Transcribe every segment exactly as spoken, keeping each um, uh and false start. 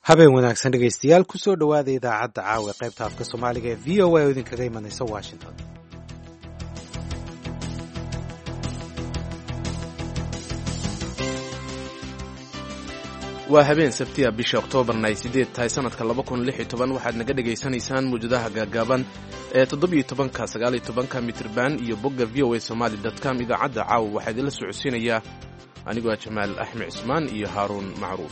habeen wanaagsan dhegaystayaal ku soo dhowaada idaacadda caawa ee qaybta afka soomaaliga ee v o a oo idinkaga imanaysa washington. waa habeen sabtiya bisha oktoobarna ay sideed tahay sanadka laba kun lix iyo toban waxaad naga dhegaysanaysaan muujadaha gaagaaban ee toddobiyo tobanka sagaaliyo tobanka mitrban iyo bogga v o a somaali dot com. idaacadda caawa waxaa idinla socodsiinayaa anigoo ah jamaal axmed cismaan iyo haaruun macruuf.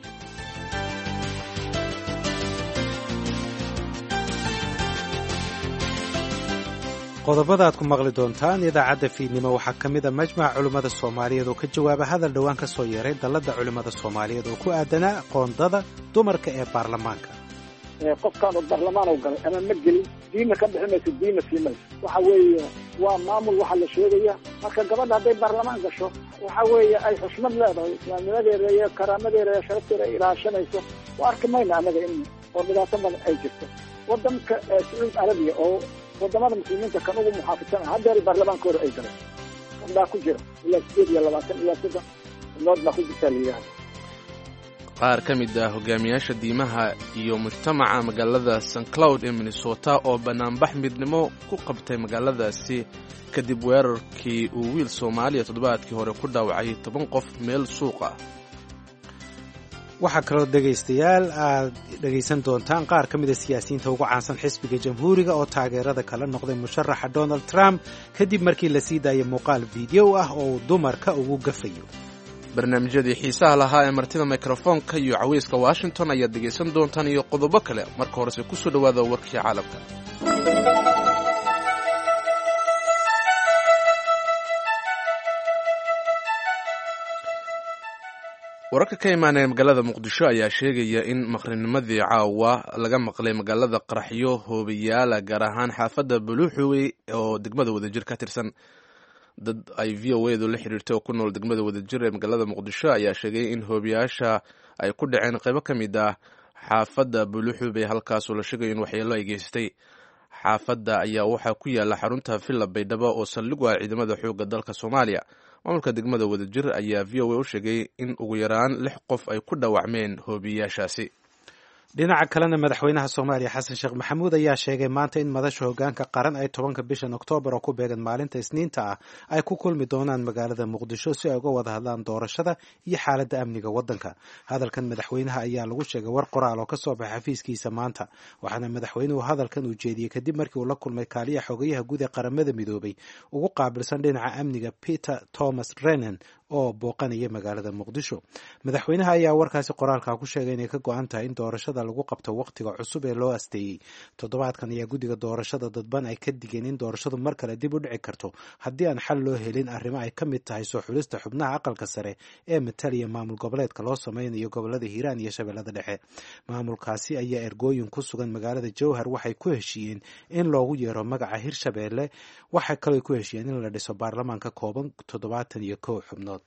qodobada aad ku maqli doontaan idaacadda fiidnimo waxaa ka mid a majmaca culimmada soomaaliyeed oo ka jawaaba hadal dhowaan ka soo yeeray dalladda culimmada soomaaliyeed oo ku aadanaa qoondada dumarka ee baarlamaanka. qofkaanu baarlamaan u galay ama ma gelin diinna ka bixi mayso diinna sii mayso waxa weeye waa maamul waxaa la sheegaya marka gabadha hadday baarlamaan gasho waxa weeye ay xushmad leedahay islaamnimadeeda iyo karaamadeeda iyo sharafteeda ay ilaashanayso waa arki mayna annaga in oo dhibaato badan ay jirto waddanka sacuud arabiya oo wadamada muslimiinta kan ugu muxaafidsan haddeer baarlamaankooda ay galeen baa ku jira ilaa sideed iyo labaatan ilaa soddon bilood baa ku jirtaa la yidhaahda. qaar ka mid ah hogaamiyaasha diimaha iyo mujtamaca magaalada saint cloud ee minnesota oo banaanbax midnimo ku qabtay magaaladaasi kadib weerarkii uu wiil soomaaliya toddobaadkii hore ku dhaawacay toban qof meel suuq ah. waxaa kaloo dhegaystayaal aad dhegaysan doontaan qaar ka mid a siyaasiyiinta ugu caansan xisbiga jamhuuriga oo taageerada kala noqday musharaxa donald trump kadib markii la sii daayay muuqaal fiideo ah oo uu dumarka ugu gafayo. barnaamijyadii xiisaha lahaa ee martida mikrofoonka iyo caweyska washington ayaad dhegaysan doontaan iyo qodobo kale. marka horese ku soo dhowaada warkii caalamka. wararka ka imaanaya magaalada muqdisho ayaa sheegaya in maqrinimadii caawa laga maqlay magaalada qaraxyo hoobayaala gaar ahaan xaafadda buluuxuwey oo degmada wadajir ka tirsan. dad ay v o edu la xiriirtay oo ku nool degmada wadajir ee magaalada muqdisho ayaa sheegay in hoobayaasha ay ku dhaceen qaybo ka mid ah xaafadda buluuxuwey halkaasoo la sheegayo in waxyeelo ay geystay. xaafadda ayaa waxaa ku yaala xarunta villa baydhabo oo saldhig u ah ciidamada xoogga dalka soomaaliya. maamulka degmada wadajir ayaa v o a u sheegay in ugu yaraan lix qof ay ku dhaawacmeen hoobiyaashaasi. dhinaca kalena madaxweynaha soomaaliya xasan sheekh maxamuud ayaa sheegay maanta in madasha hoggaanka qaran ay tobanka bishan oktoobar oo ku beegan maalinta isniinta ah ay ku kulmi doonaan magaalada muqdisho si ay uga wada hadlaan doorashada iyo xaaladda amniga waddanka. hadalkan madaxweynaha ayaa lagu sheegay war qoraal oo ka soo baxay xafiiskiisa maanta, waxaana madaxweynuhu hadalkan uu jeediyey kadib markii uu la kulmay kaaliyaha xogayaha guud ee qaramada midoobay ugu qaabilsan dhinaca amniga peter thomas rennan oo booqanaya magaalada muqdisho. madaxweynaha ayaa warkaasi qoraalka ku sheegay inay ka go-an tahay in doorashada lagu qabto wakhtiga cusub ee loo asteeyey. toddobaadkan ayaa guddiga doorashada dadban ay ka digeen in doorashadu mar kale dib u dhici karto haddii aan xal loo helin arrimo ay ka mid tahay soo xulista xubnaha aqalka sare ee mataliya maamul goboleedka loo sameynayo gobolada hiiraan iyo shabeellada dhexe. maamulkaasi ayaa ergooyin ku sugan magaalada jowhar waxay ku heshiiyeen in loogu yeero magaca hirshabeelle. waxay kaloo ku heshiiyeen in la dhiso baarlamaanka kooban toddobaatan iyo kow xubnood.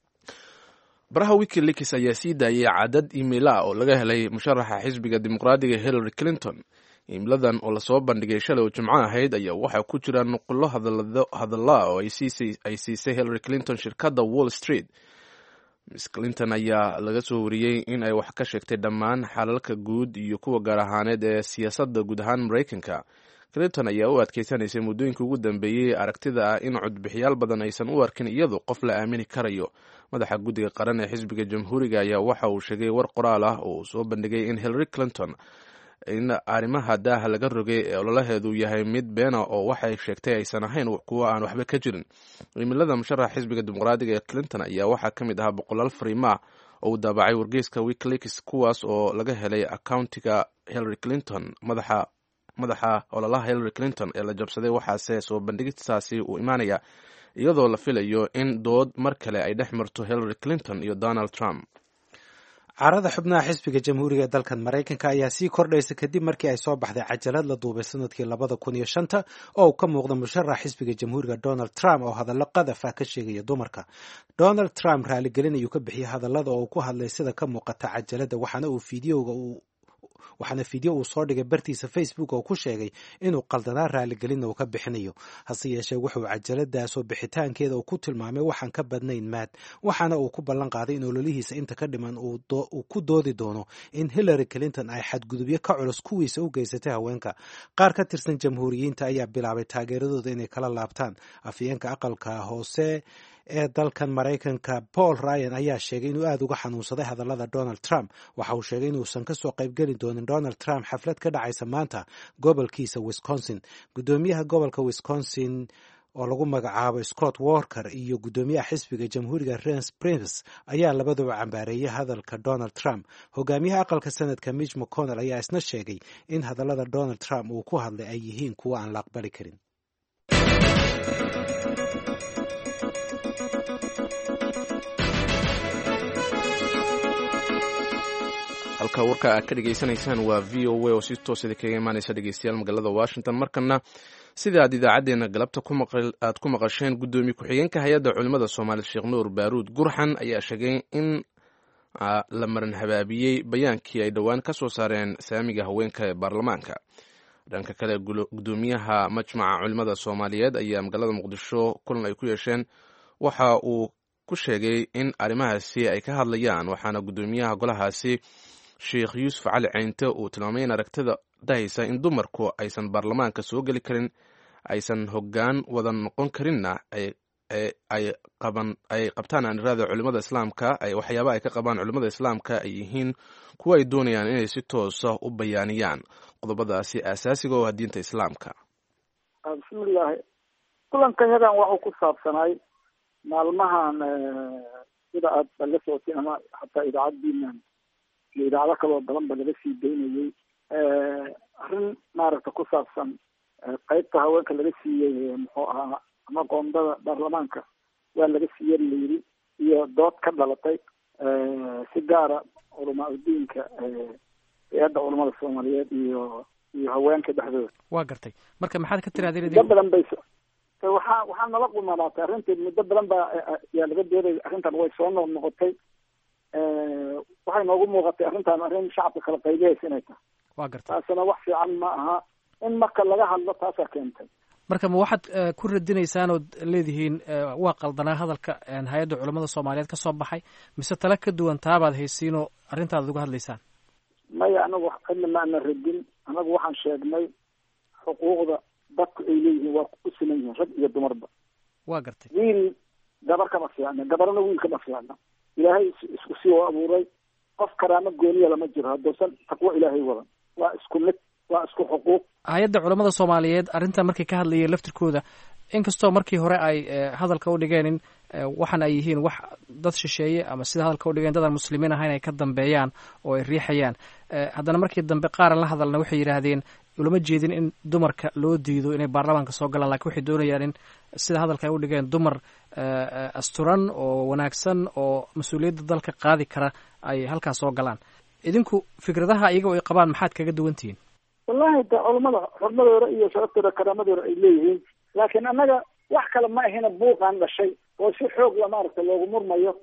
baraha wikileaks ayaa sii daayay cadad iimayl ah oo laga helay musharaxa xisbiga dimuqraadiga hillary clinton. iimladan oo lasoo bandhigay shalay oo jimco ahayd ayaa waxaa ku jira nuqullo hadalla oo ay siisay hillary clinton shirkadda wall street. miss clinton ayaa laga soo wariyey in ay wax ka sheegtay dhammaan xalalka guud iyo kuwa gaar ahaaneed ee siyaasadda guud ahaan maraykanka. clinton ayaa u adkeysanaysay muddooyinkii ugu dambeeyey aragtida ah in codbixiyaal badan aysan u arkin iyadu qof la aamini karayo. madaxa guddiga qaran ee xisbiga jamhuuriga ayaa waxa uu sheegay war qoraal ah oo uu soo bandhigay in hillary clinton in arrimaha daaha laga rogay ee ololaheedu yahay mid beena oo waxay sheegtay aysan ahayn kuwa aan waxba ka jirin. iimilada musharaxa xisbiga dimuqraadiga ee clinton ayaa waxaa ka mid ahaa boqolaal fariima oo uu daabacay wargeyska wikileaks kuwaas oo laga helay accountiga hillary clinton. madaxa madaxa ololaha hillary clinton ee la jabsaday waxaase soo bandhigistaasi uu imaanaya iyadoo la filayo in dood mar kale ay dhex marto hillary clinton iyo donald trump. carada xubnaha xisbiga jamhuuriga ee dalkan maraykanka ayaa sii kordhaysa kadib markii ay soo baxday cajalad la duubay sanadkii labada kun iyo shanta oo uu ka muuqda musharax xisbiga jamhuuriga donald trump oo hadallo qadaf ah ka sheegaya dumarka. donald trump raaligelin ayuu ka bixiyey hadallada oo uu ku hadlay sida ka muuqata cajalada, waxaana uu fiidiyowga uu waxaana fideo uu soo dhigay bartiisa facebook oo ku sheegay inuu qaldanaa raaligelinna uu ka bixinayo. hase yeeshee wuxuu cajaladaasoo bixitaankeeda uu ku tilmaamay waxaan ka badnayn maad, waxaana uu ku ballan qaaday in ololihiisa inta ka dhiman uu ku doodi doono in Hillary Clinton ay xadgudubyo ka culus kuwiisa u geysatay haweenka. qaar ka tirsan jamhuuriyiinta ayaa bilaabay taageeradooda inay kala laabtaan. afhayeenka aqalka hoose ee dalkan Maraykanka Paul Ryan ayaa sheegay inuu aad uga xanuunsaday hadallada Donald Trump. waxa uu sheegay inuusan ka soo qaybgeli doonin Donald Trump xaflad ka dhacaysa maanta gobolkiisa Wisconsin. gudoomiyaha gobolka Wisconsin oo lagu magacaabo Scott Walker iyo gudoomiyaha xisbiga jamhuuriga Reince Priebus ayaa labaduba cambaareeyay hadalka Donald Trump. hogaamiyaha aqalka sanadka Mitch McConnell ayaa isna sheegay in hadallada Donald Trump uu ku hadlay ay yihiin kuwo aan la aqbali karin. halka warka aad ka dhegaysanaysaan waa v o a oo si toos idin kaga imaanaysa dhegeystayaal magaalada Washington. markana sida aad idaacadeena galabta ku maqal aad ku maqasheen gudoomiye ku-xigeenka hay'adda culimada Soomaaliyeed Sheekh Nuur Baaruud Gurxan ayaa sheegay in la maran habaabiyey bayaankii ay dhowaan ka soo saareen saamiga haweenka ee baarlamaanka. dhanka kale gudoomiyaha majmaca culimada Soomaaliyeed ayaa magaalada Muqdisho kulan ay ku yeesheen waxa uu ku sheegay in arrimahaasi ay ka hadlayaan, waxaana gudoomiyaha golahaasi Sheekh Yuusuf Cali Caynte uu tilmaamay in aragtida dahaysa in dumarku aysan baarlamaanka soo geli karin, aysan hoggaan wada noqon karinna ay ay qaban ay qabtaan aaniraada culimada islaamka ay waxyaaba ay ka qabaan culimada islaamka ay yihiin kuwa ay doonayaan inay si toos ah u bayaaniyaan qodobadaasi asaasiga oo diinta islaamka. bismillaahi kulankan yadan waxa ku saabsanay maalmahan sida aad la socotay ama xataa idaacadiina iyo idaacado kale oo badan ba laga sii daynayay arrin maaragta ku saabsan qaybta haweenka laga siiyey muxuu ahaa ama qoondada baarlamaanka waa laga siiyey layiri iyo dood ka dhalatay si gaara culamaa diinka hay'adda culimada Soomaaliyeed iyo iyo haweenka dhexdooda. waa gartay marka maxaad ka tiraadeen muddo badan bay waxaa waxaa nala qumanaatay arrinteed muddo badan baa yaa laga dooday. arrintan way soo noqotay waxay noogu muuqatay arrintan arrin shacabka kala qaybiyaysa inay tahay. waa gartay taasina wax fiican ma aha in marka laga hadlo taasaa keentay. marka ma waxaad ku radinaysaan ood leedihiin waa qaldanaa hadalka hay-adda culamada Soomaaliyeed ka soo baxay, mise tala ka duwan taabaad haysiinoo arrintaad uga hadlaysaan? maya anagu cidna ma ana radin. anagu waxaan sheegnay xuquuqda dadku ay leeyihiin waa ku siman yihiin rag iyo dumarba. waa gartay wiil gabar kama fiicna, gabarna wiil kama fiicna. ilaahay isku sii oo abuuray, qof karaamo gooniya lama jiro haddoosan taqwo ilaahay wadan. waa isku mid, waa isku xuquuq. hay-adda culamada Soomaaliyeed arrintan markay ka hadlayeen laftirkooda, inkastoo markii hore ay hadalka u dhigeen in waxan ay yihiin wax dad shisheeye ama sida hadalka u dhigeen dadaan muslimiin ahayn ay ka dambeeyaan oo ay riixayaan, haddana markii dambe qaaran la hadalna waxay yidhaahdeen ulama jeedin in dumarka loo diido inay baarlamaanka soo galaan, laakiin waxay doonayaan in sida hadalka ay u dhigeen dumar asturan oo wanaagsan oo mas-uuliyadda dalka qaadi kara ay halkaas soo galaan. idinku fikradaha iyaga oo ay qabaan maxaad kaga duwan tihiin? wallahi da culamada xurmadooda iyo sharafteeda karaamadooda ay leeyihiin, laakiin annaga wax kale ma ahina buuqaan dhashay oo si xoog la maaragta loogu murmayo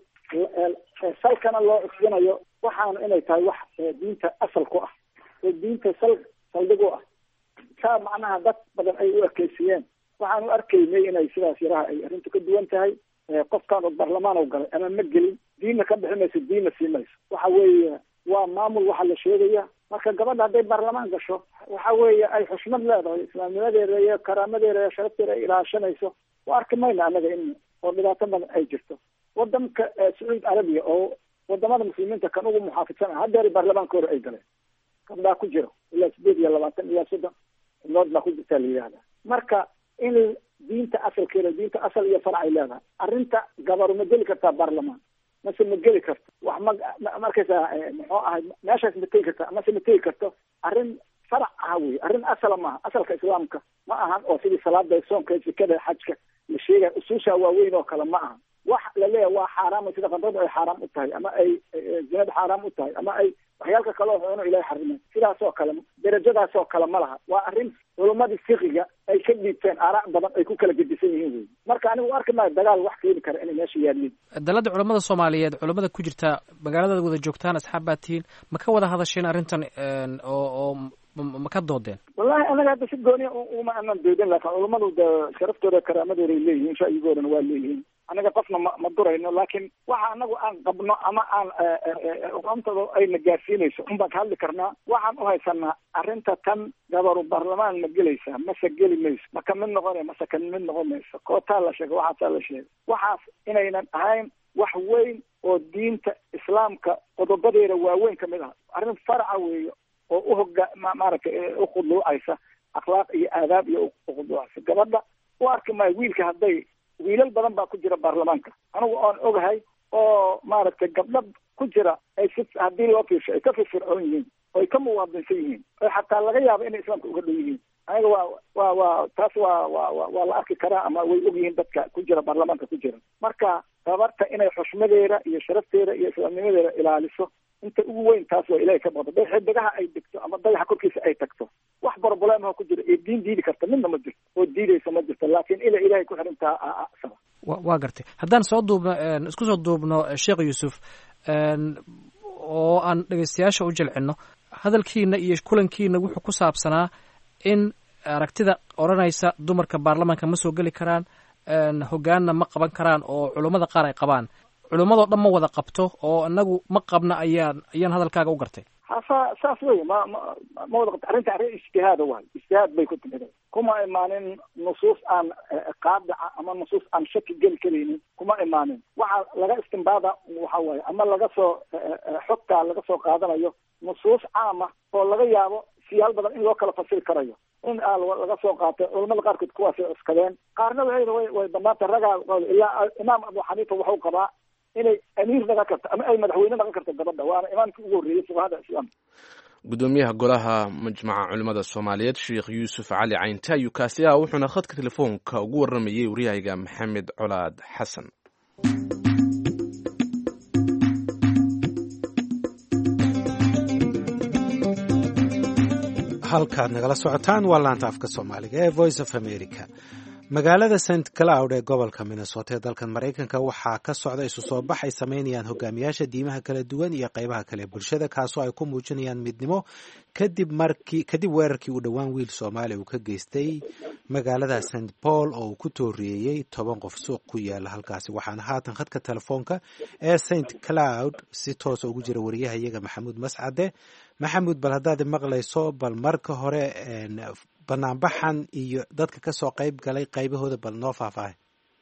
salkana loo cusbinayo waxaana inay tahay wax diinta asal ku ah oo diinta sal saldhig u ah. saa macnaha dad badan ay u ekeysiyeen. waxaan u arkaynay inay sidaas yaraha ay arrintu ka duwan tahay. qofkaan oo baarlamaan u galay ama ma gelin, diinna ka bixi mayso, diinna sii mayso. waxa weeye waa maamul waxa la sheegaya. marka gabadha hadday baarlamaan gasho waxa weeye ay xushmad leedahay, islaamnimadeeda iyo karaamadeeda iyo sharafteeda ay ilaashanayso. waa arki mayna annaga in oo dhibaato badan ay jirto. waddanka Sacuudi Arabiya oo wadamada muslimiinta kan ugu muxaafidsan ah haddeer baarlamaankooda ay galeen, gabdhaa ku jiro ilaa sideed iyo labaatan ilaa soddon xubnood baa ku jirtaa la yidhaahdaa. marka in diinta asalkeeda, diinta asal iyo farac ay leedahay. arrinta gabaru ma geli kartaa baarlamaan mase ma geli karto, wax ma markaysaa muxuu ahay meeshaas ma tegi karta mase ma tegi karto. arrin farac ah wey, arrin asala maaha. asalka islaamka ma ahan oo sidii salaada, soonka, sikada, xajka la sheegaya usuusha waaweyn oo kale ma aha. wax laleeyahay waa xaaraam sida qanradu ay xaaraam u tahay ama ay zinada xaaraam u tahay ama ay waxyaalka kale oo xuno ilaahay xarimay sidaas oo kale darajadaas oo kale ma laha waa arrin culumadii fiqiga ay ka dhiibteen aaraa badan ay ku kala gedisan yihiin wey marka anigu arki maayo dagaal wax keeni kara inay meesha yaaliin dalada culamada soomaaliyeed culamada ku jirta magaalada wada joogtaan asxaab baad tihiin ma ka wada hadasheen arrintan oo oo ma ka doodeen wallahi anaga hadda si gooniya uma aanan doodin laakiin culamadu de sharaftooda karaamadooda ay leeyihiin shaayigoodana waa leeyihiin anaga qofna ma ma durayno laakiin waxa anagu aan qabno ama aan aqoontooda ayna gaarsiinayso un baan ka hadli karnaa waxaan u haysanaa arrinta tan gabaru baarlamaan ma gelaysaa mase geli mayso ma ka mid noqonay mase ka mid noqon mayso kootaa la sheegay waxaasaa la sheegay waxaas inaynan ahayn wax weyn oo diinta islaamka qodobadeeda waaweyn ka mid ah arrin faraca weeyo oo uhoga maaragtay ukhuduucaysa akhlaaq iyo aadaab iyo ukhuduucaysa gabadha u arki maayo wiilka hadday wiilal badan baa ku jira baarlamaanka anigu oon ogahay oo maaragtay gabdho ku jira ay si haddii loo fiirsho ay ka firfircoon yihiin oo ay ka muwaadinsan yihiin oo xataa laga yaabo inay islaamka uga dhow yihiin aniga waa waa waa taas waa waa waa la arki karaa ama way og yihiin dadka ku jira baarlamaanka ku jira marka gabarta inay xushmadeeda iyo sharafteeda iyo islaamnimadeeda ilaaliso inta ugu weyn taas waa ilahay ka baqdo day xidigaha ay degto ama dayaxa korkiisa ay tagto wax problemaha ku jira ee diin diidi karta midna ma jirto oo diidaysa ma jirto laakiin ila ilahay ku xirintaa sama wa waa gartay haddaan soo duubno isku soo duubno sheekh yuusuf oo aan dhegeystayaasha u jilcino hadalkiina iyo kulankiina wuxuu ku saabsanaa in aragtida odhanaysa dumarka baarlamaanka ma soo geli karaan hoggaanna ma qaban karaan oo culummada qaar ay qabaan culummadoo dhan ma wada qabto oo inagu ma qabna ayaan ayaan hadalkaaga u gartay hasa saas wey ma ma ma wada qabto arrinta arrin ijtihaada waay ijtihaad bay ku timid kuma imaanin nusuus aan qaadica ama nusuus aan shaki geli karaynin kuma imaanin waxa laga istimbaada waxa waaye ama laga soo xogta laga soo qaadanayo nusuus caama oo laga yaabo siyaal badan in loo kala fasiri karayo in laga soo qaatay culamada qaarkood kuwaasay cuskadeen qaarna way way banaanta ragaa ilaa imaam abu xaniifa waxuu qabaa inay amiir naga karto ama ay madaxweyne naga karto gabadha waana imaamkii ugu horreeyey fuqahada islaamka gudoomiyaha golaha majmaca culimada soomaaliyeed sheekh yuusuf cali caynte ayuu kaasi ah wuxuuna khadka telefoonka ugu waramayey waryahayga maxamed colaad xasan halkaad nagala socotaan waa laanta afka soomaaliga ee voice of america magaalada st cloud ee gobolka minnesota ee dalkan maraykanka waxaa ka socda isu soo bax ay samaynayaan hogaamiyaasha diimaha kala duwan iyo qaybaha kale bulshada kaasoo ay ku muujinayaan midnimo kadib markii kadib weerarkii uu dhowaan wiil soomaaliya uu ka geystay magaalada st paul oo uu ku tooriyeeyey toban qof suuq ku yaala halkaasi waxaana haatan khadka telefoonka ee st cloud si toosa ugu jira wariyahayaga maxamuud mascade maxamuud bal haddaad maqlayso bal marka hore banaanbaxan iyo dadka kasoo qayb galay qaybahooda bal noo faahfaahay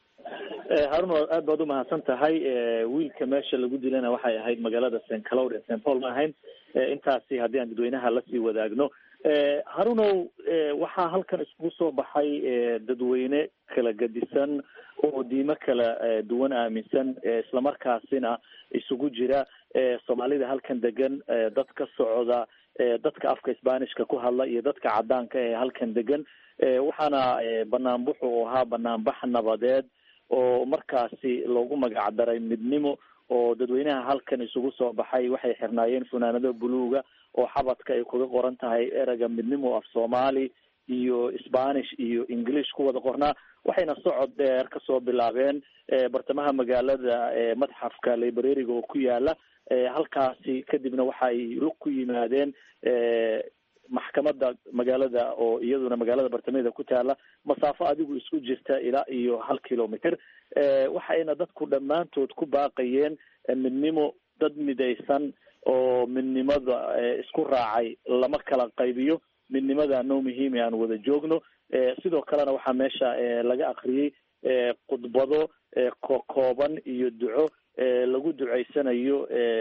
harun aad baad umahadsan tahay wiilka meesha lagu dilana waxay ahayd magaalada st cloud ee st paul ma ahayn intaasi haddii aan dadweynaha lasii wadaagno harunow waxaa halkan iskugu soo baxay dadweyne kala gadisan oo diimo kala duwan aaminsan islamarkaasina isugu jira soomaalida halkan degan dad ka socda dadka afka sbanishka ku hadla iyo dadka cadaanka ee halkan degan waxaana banaanbaxu u ahaa banaanbax nabadeed oo markaasi loogu magac daray midnimo oo dadweynaha halkan isugu soo baxay waxay xirnaayeen funaanado buluuga oo xabadka ay kuga qoran tahay ereyga midnimo af soomaali iyo spanish iyo english ku wada qornaa waxayna socod dheer kasoo bilaabeen bartamaha magaalada madxafka librariga oo ku yaala halkaasi kadibna waxay lug ku yimaadeen maxkamadda magaalada oo iyaduna magaalada bartamaheeda ku taala masaafo adigu isku jirta ilaa iyo hal kilometer waxayna dadku dhammaantood ku baaqayeen midnimo dad midaysan oo midnimada isku raacay lama kala qaybiyo midnimada noo muhiime aan wada joogno sidoo kalena waxaa meesha laga akriyey khudbado kokooban iyo duco lagu duceysanayo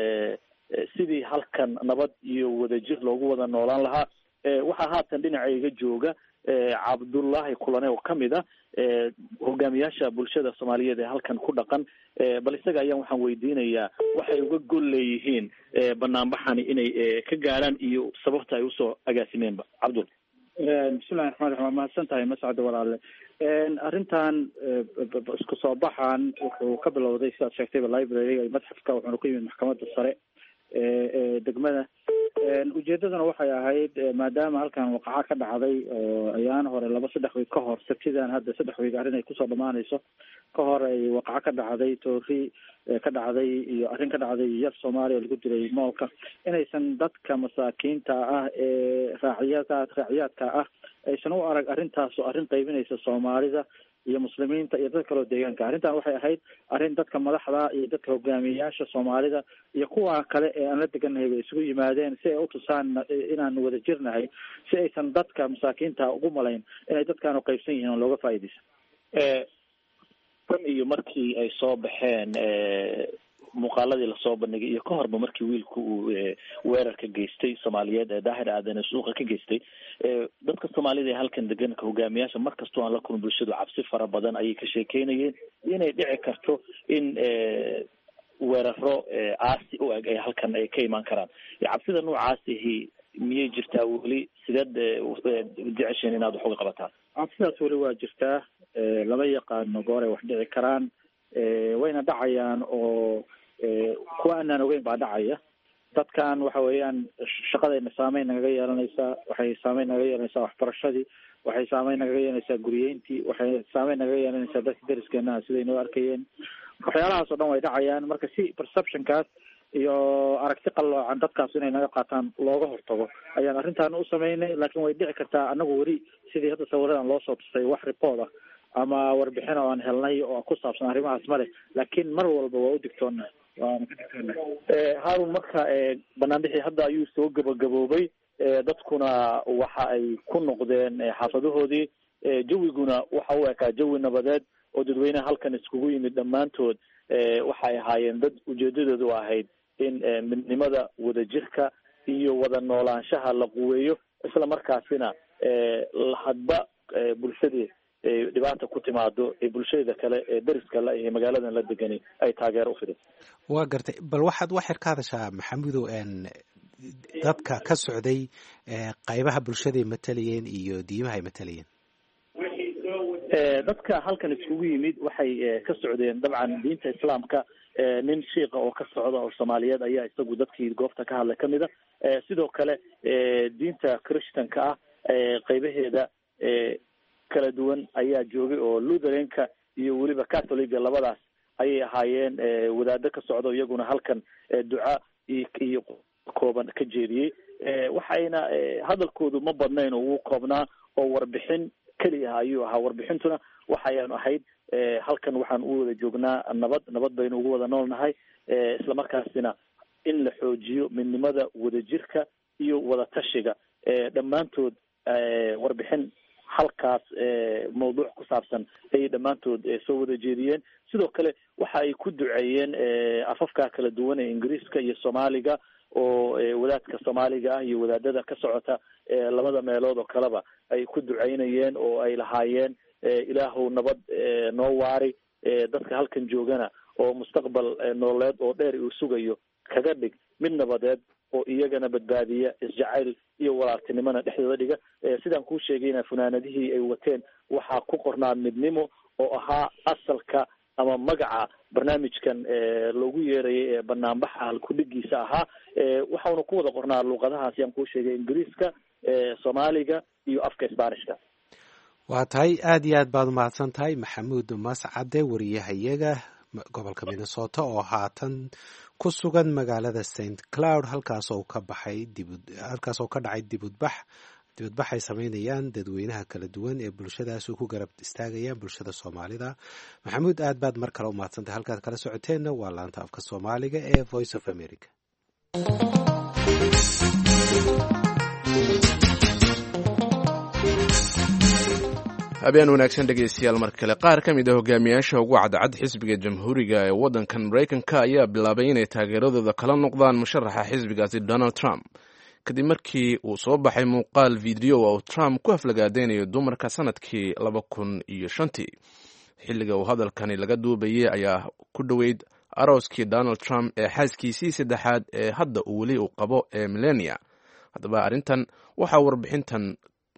sidii halkan nabad iyo wadajir loogu wada noolaan lahaa waxaa haatan dhinacayga jooga cabdullaahi kulane oo kamid ah hogaamiyaasha bulshada soomaaliyeed ee halkan ku dhaqan bal isaga ayaan waxaan weydiinayaa waxay uga gol leeyihiin banaanbaxani inay ka gaaraan iyo sababta ay usoo agaasimeenba cabdul bismillahi raxmaan raxiim waa mahadsan tahay mascada walaale arrintan isku soo baxan wuxuu ka bilowday sidaad sheegtayba library madxafka wuxuuna ku yimid maxkamadda sare ee degmada. ujeedadana waxay ahayd maadaama halkan waqaca ka dhacday oo ayaan hore laba saddex wiig ka hor sabtidan hadda saddex wiig arrin ay kusoo dhamaanayso ka hor ay waqaca ka dhacday toori ka dhacday iyo arrin ka dhacday yar soomaaliya lagu dilay moolka, inaysan dadka masaakiinta ah ee raaciyaadka raaciyaadka ah aysan u arag arrintaas oo arrin qaybinaysa soomaalida iyo muslimiinta iyo dad kaloo deegaanka. arrintan waxay ahayd arrin dadka madaxda iyo dadka hogaamiyeyaasha soomaalida iyo kuwa kale ee aan la degannahay bay isugu yimaadeen si ay utusaan inaan wada jirnahay, si aysan dadka masaakiinta ugu malayn inay dadkaan uqaybsan yihiin oo looga faa'iidaysa. tan iyo markii ay soo baxeen muuqaaladii lasoo bandhigay iyo ka horba markii wiilku uu weerarka geystay soomaaliyeed ee daahir aadan suuqa ka geystay, dadka soomaalida ee halkan deganka hogaamiyaasha markastoo aan la kulmin bulshadu cabsi fara badan ayay ka sheekeynayeen inay dhici karto in weeraro caasi u eg ay halkan ay ka imaan karaan. cabsida noocaasihi miyay jirtaa weli? sideed jecesheen inaad wax uga qabataan? cabsidaas weli waa jirtaa, lama yaqaano gooray wax dhici karaan, wayna dhacayaan oo kuwa aanaan ogeyn baa dhacaya. dadkan waxa weeyaan shaqadayna saameyn nagaga yeelanaysaa, waxay saameyn nagaga yeelanaysaa waxbarashadii, waxay saameyn nagaga yeelanaysaa guriyeyntii, waxay saameyn nagaga yeelanaysaa dadka deriskeena siday noo arkayeen. waxyaalahaas oo dhan way dhacayaan. marka si perceptionkaas iyo aragti qalloocan dadkaas inay naga qaataan looga hortago ayaan arrintan u sameynay. laakiin way dhici kartaa anagu weli sidii hadda sawiradan loo soo tusay wax report ah ama warbixin oo aan helnay oo ku saabsan arrimahaas male, laakiin mar walba waa u digtoona waana ka digtoona. haarun, marka banaanbixii hadda ayuu soo gabagaboobay, dadkuna waxa ay ku noqdeen xaafadahoodii, jawiguna waxa u ekaa jawi nabadeed oo dadweynaha halkan iskugu yimid dhammaantood waxay ahaayeen dad ujeedadoodu ahayd in midnimada wadajirka iyo wada noolaanshaha la quweeyo, isla markaasina hadba bulshadii dhibaata ku timaado ee bulshada kale ee dariska la iyo magaaladan la degani ay taageero u fiday. waa gartay, bal waxaad waxyar ka hadashaa maxamudow dadka ka socday qaybaha bulshada ay matalayeen iyo diimaha ay matalayeen. dadka halkan iskugu yimid waxay ka socdeen dabcan diinta islaamka. nin shiika oo ka socda oo soomaaliyeed ayaa isagu dadkii goobta ka hadlay kamid a. sidoo kale diinta christanka ah qaybaheeda kala duwan ayaa joogay oo lutheranka iyo weliba catholiga labadaas ayay ahaayeen wadaado ka socda iyaguna halkan duca iyo kooban ka jeediyey. waxayna hadalkoodu ma badnayn oo wuu koobnaa oo warbixin keliya ayuu ahaa. warbixintuna waxayaan ahayd halkan waxaan u wada joognaa nabad nabad baynu ugu wada noolnahay, isla markaasina in la xoojiyo midnimada wadajirka iyo wada tashiga. dhammaantood warbixin halkaas mawduuc ku saabsan ayay dhammaantood soo wada jeediyeen. sidoo kale waxa ay ku duceeyeen afafka kala duwan ee ingiriiska iyo soomaaliga oo wadaadka soomaaliga ah iyo wadaadada ka socota labada meelood oo kaleba ay ku duceynayeen oo ay lahaayeen ilaahow nabad noo waari, dadka halkan joogana oo mustaqbal nololeed oo dheer uu sugayo kaga dhig mid nabadeed oo iyagana badbaadiya, isjacayl iyo walaaltinimona dhexdooda dhiga. sidaan kuu sheegayna funaanadihii ay wateen waxaa ku qornaa midnimo oo ahaa asalka ama magaca barnaamijkan loogu yeerayay ee banaanbaxa halkudhigiisa ahaa. waxauna ku wada qornaa luuqadahaas yaan kuu sheegay, ingiriiska, soomaaliga iyo afka isbaanishka. waa tahay aad iyo aad baad umahadsan tahay maxamuud mascade, wariyahayaga gobolka minnesota oo haatan ku sugan magaalada saint cloud halkaasoo ka baxay halkaasoo ka dhacay dibudbax dibadbax ay samaynayaan dadweynaha kala duwan ee bulshadaas ku garab istaagayaan bulshada soomaalida. maxamuud aad baad mar kale umahadsantahay. halkaad kala socoteenna waa laanta afka soomaaliga ee voice of america. habeen wanaagsan dhegeystayaal, mar kale qaar ka mid a hogaamiyaasha ugu cadcad xisbiga jamhuuriga ee waddankan maraykanka ayaa bilaabay inay taageeradooda kala noqdaan musharaxa xisbigaasi donald trump kadib markii uu soo baxay muuqaal video oo trump ku aflagaadeynayo dumarka sanadkii laba kun iyo shantii. xilliga uu hadalkani laga duubayay ayaa ku dhoweyd arooskii donald trump ee xaaskiisii saddexaad ee hadda uu weli uu qabo ee milenia. haddaba arrintan waxaa warbixintan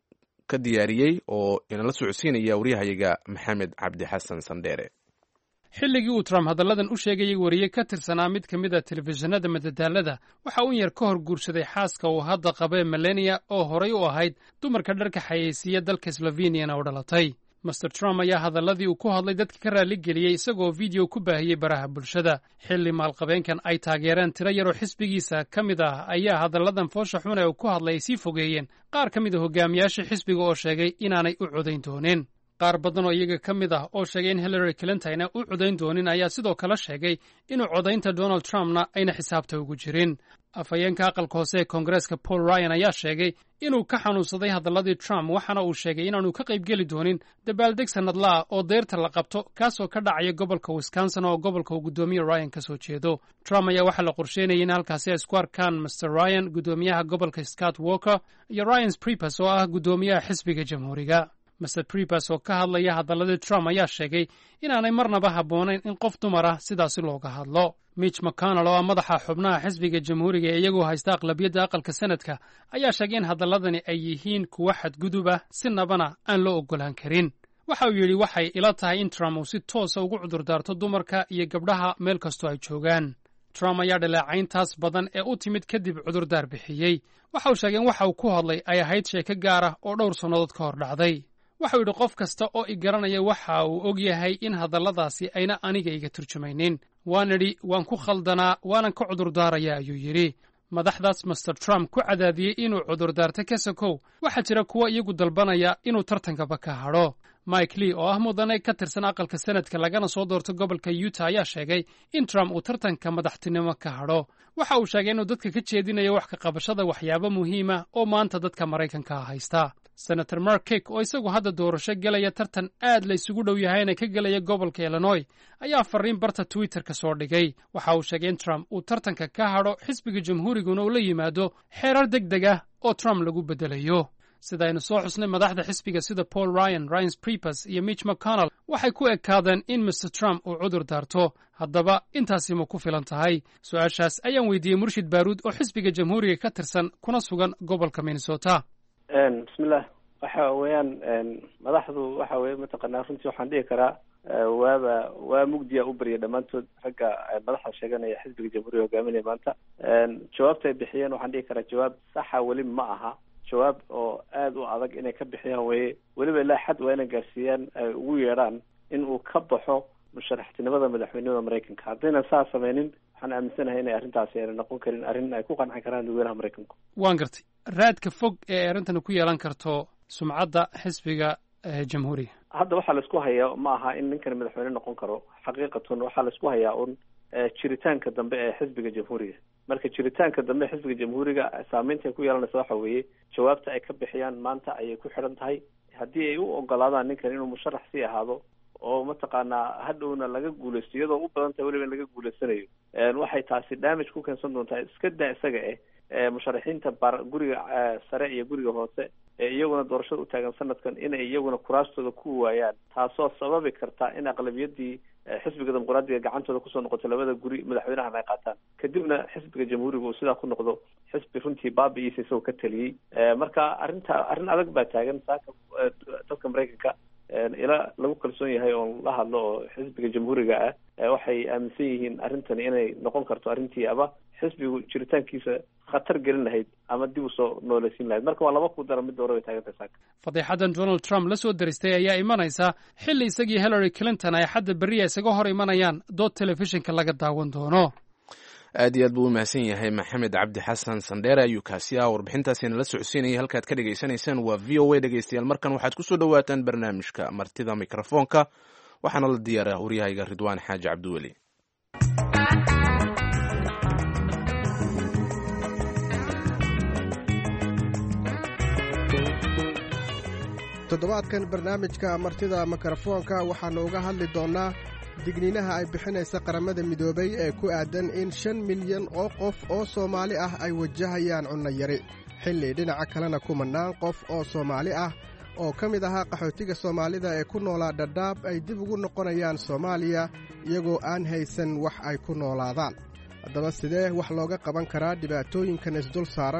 ka diyaariyey oo inala socodsiinaya waryahayaga maxamed cabdi xasan sandheere. xilligii uu Trump hadalladan u sheegayay wariye ka tirsanaa mid ka mid a telefishinada madadaalada waxa uu yar ka hor guursaday xaaska uu hadda qabee Melania oo horay u ahayd dumarka dharka xayeysiiya dalka Slovenia oo dhalatay. Mister Trump ayaa hadalladii uu ku hadlay dadka ka raali geliyey isagoo video ku baahiyey baraha bulshada. Xilli maalqabeenkan ay taageereen tiro yaroo xisbigiisa ka mid ah ayaa hadalladan foosha xun ee uu ku hadlay ay sii fogeeyeen qaar ka mid a hogaamiyaasha xisbiga oo sheegay inaanay u codayn doonin. qaar badan oo iyaga ka mid ah oo sheegay in Hillary Clinton u codayn doonin ayaa sidoo kale sheegay inuu codaynta Donald Trumpna ayna xisaabta ugu jirin. afhayeenka aqalka hoose ee Koongareeska Paul Ryan ayaa sheegay inuu ka xanuunsaday hadalladii Trump waxaana uu sheegay inaanu ka qayb geli doonin dabaaldeg sanadlaah oo deyrta la qabto kaasoo ka dhacaya gobolka Wisconsin oo gobolka uu guddoomiye Ryan ka soo jeedo. Trump ayaa waxaa la qorsheynayay in halkaasi ay isku arkaan Mister Ryan, guddoomiyaha gobolka Scott Walker, iyo Ryan Priebus oo ah guddoomiyaha xisbiga jamhuuriga. Mister Priebus oo ka hadlaya hadalladii Trump ayaa sheegay inaanay marnaba habboonayn in qof dumar ah sidaasi looga hadlo. Mitch McConnell oo ah madaxa xubnaha xisbiga jamhuuriga ee iyagoo haysta aqlabiyadda aqalka sanadka ayaa sheegay in hadalladani ay yihiin kuwa xadgudub ah si nabana aan loo oggolaan karin. waxa uu yidhi waxay ila tahay in Trump uu si toosa ugu cudurdaarto dumarka iyo gabdhaha meel kastoo ay joogaan. Trump ayaa dhaleecayntaas badan ee u timid kadib cudurdaar bixiyey. waxa uu sheegay in waxa uu ku hadlay ay ahayd sheeko gaar ah oo dhowr sannadood ka hor dhacday. waxa uu yidhi qof kasta oo i garanaya waxa uu og yahay in hadalladaasi ayna aniga iga turjumaynin. waan idhi waan ku khaldanaa waanan ka cudurdaaraya ayuu yidhi. madaxdaas Mister Trump ku cadaadiyey inuu cudurdaarta ka sokow waxaa jira kuwa iyagu dalbanaya inuu tartankaba ka hadho. Mike Lee oo ah mudane ka tirsan aqalka sanadka lagana soo doorto gobolka Utah ayaa sheegay in Trump uu tartanka madaxtinimo ka hadho. waxa uu sheegay inuu dadka ka jeedinayo wax ka qabashada waxyaabo muhiima oo maanta dadka Maraykanka haysta. Senator Mark Kick oo isagu hadda doorasho galaya tartan aad la isugu dhow yahayna ka galaya gobolka Illinois ayaa fariin barta Twitter ka soo dhigay. waxa uu sheegay in Trump uu tartanka ka hadho xisbiga jamhuuriguna uu la yimaado xeerar degdeg ah oo Trump lagu bedelayo. sida aynu soo xusnay madaxda xisbiga sida Paul Ryan, Ryan Priebus iyo Mitch McConnell waxay ku ekaadeen in Mister Trump uu cudur daarto. haddaba intaasi ma ku filan tahay? su-aashaas ayaan weydiiyey Murshid Baaruud oo xisbiga jamhuuriga ka tirsan kuna sugan gobolka Minnesota. bismillah waxa weeyaan madaxdu waxa weeye mataqaanaa runtii waxaan dhihi karaa waaba waa mugdiya u bariya dhammaantood ragga madaxda sheeganaya xisbiga jamhuuriga hogaaminaya maanta. jawaabta ay bixiyeen waxaan dhihi karaa jawaab saxa weli ma aha. jawaab oo aada u adag inay ka bixiyaan weye weliba ilaa xad waa inay gaarsiiyaan ay ugu yeedhaan in uu ka baxo musharaxtinimada madaxweynimada Maraykanka. haddayna saa sameynin waxaan aaminsanahay inay arrintaasi ayna noqon karin arrin ay ku qanci karaan dadweynaha Maraykanku. waan gartay raadka fog ee arrintan ku yeelan karto sumcadda xisbiga jamhuuriga. hadda waxaa la isku hayaa ma aha in ninkan madaxweyne noqon karo. xaqiiqatan waxaa la isku hayaa un jiritaanka dambe ee xisbiga jamhuuriga. marka jiritaanka dambe ee xisbiga jamhuuriga saameynta ay ku yeelanaysa waxa weeye jawaabta ay ka bixiyaan maanta ayay ku xidhan tahay. haddii ay u ogolaadaan ninkan inuu musharax sii ahaado oo mataqaanaa hadhowna laga guulaysto iyadoo u badan tahay weliba in laga guulaysanayo, waxay taasi damage ku keensan doontaa iska daa isaga eh musharaxiinta bar guriga sare iyo guriga hoose ee iyaguna doorashada u taagan sanadkan inay iyaguna kuraastooda ku waayaan, taasoo sababi karta in aqlabiyadii xisbiga dimuqraadiga gacantooda kusoo noqoto labada guri madaxweynahan ay qaataan, kadibna xisbiga jamhuuriga uu sidaa ku noqdo xisbi runtii baabi'iisa isagoo ka taliyey. marka arrinta arrin adag baa taagan saaka dadka Maraykanka ila lagu kalsoon yahay oo la hadlo oo xisbiga jamhuuriga ah waxay aaminsan yihiin arrintani inay noqon karto arrintii aba xisbigu jiritaankiisa khatar gelin lahayd ama dib u soo noolaysiin lahayd. marka waa laba ku dara mid doora way taagantahay saaka. fadeexadan Donald Trump la soo daristay ayaa imanaysa xilli isagii Hillary Clinton ay xadda beriya isaga hor imanayaan dood telefishinka laga daawan doono. aad iyo aad buu u mahadsan yahay maxamed cabdi xasan sandheere ayuu kaasi ah warbixintaasina la socodsiinayay. halkaad ka dhegaysanaysaan waa v o a dhegeystayaal. markan waxaad ku soo dhawaataan barnaamijka martida mikrofoonka waxaana la diyaara waryahayga Ridwaan Xaaji Cabdiweli. toddobaadkan barnaamijka martida mikrofoonka waxaanu uga hadli doonaa digniinaha ay bixinaysa qaramada midoobay ee ku aadan in shan milyan oo qof oo Soomaali ah ay wajahayaan cunno yari, xilli dhinaca kalena kumanaan qof oo Soomaali ah oo ka mid ahaa qaxootiga Soomaalida ee ku noolaa Dadaab ay dib ugu noqonayaan Soomaaliya iyagoo aan haysan wax ay ku noolaadaan. haddaba sidee wax looga qaban karaa dhibaatooyinkan isdul saaran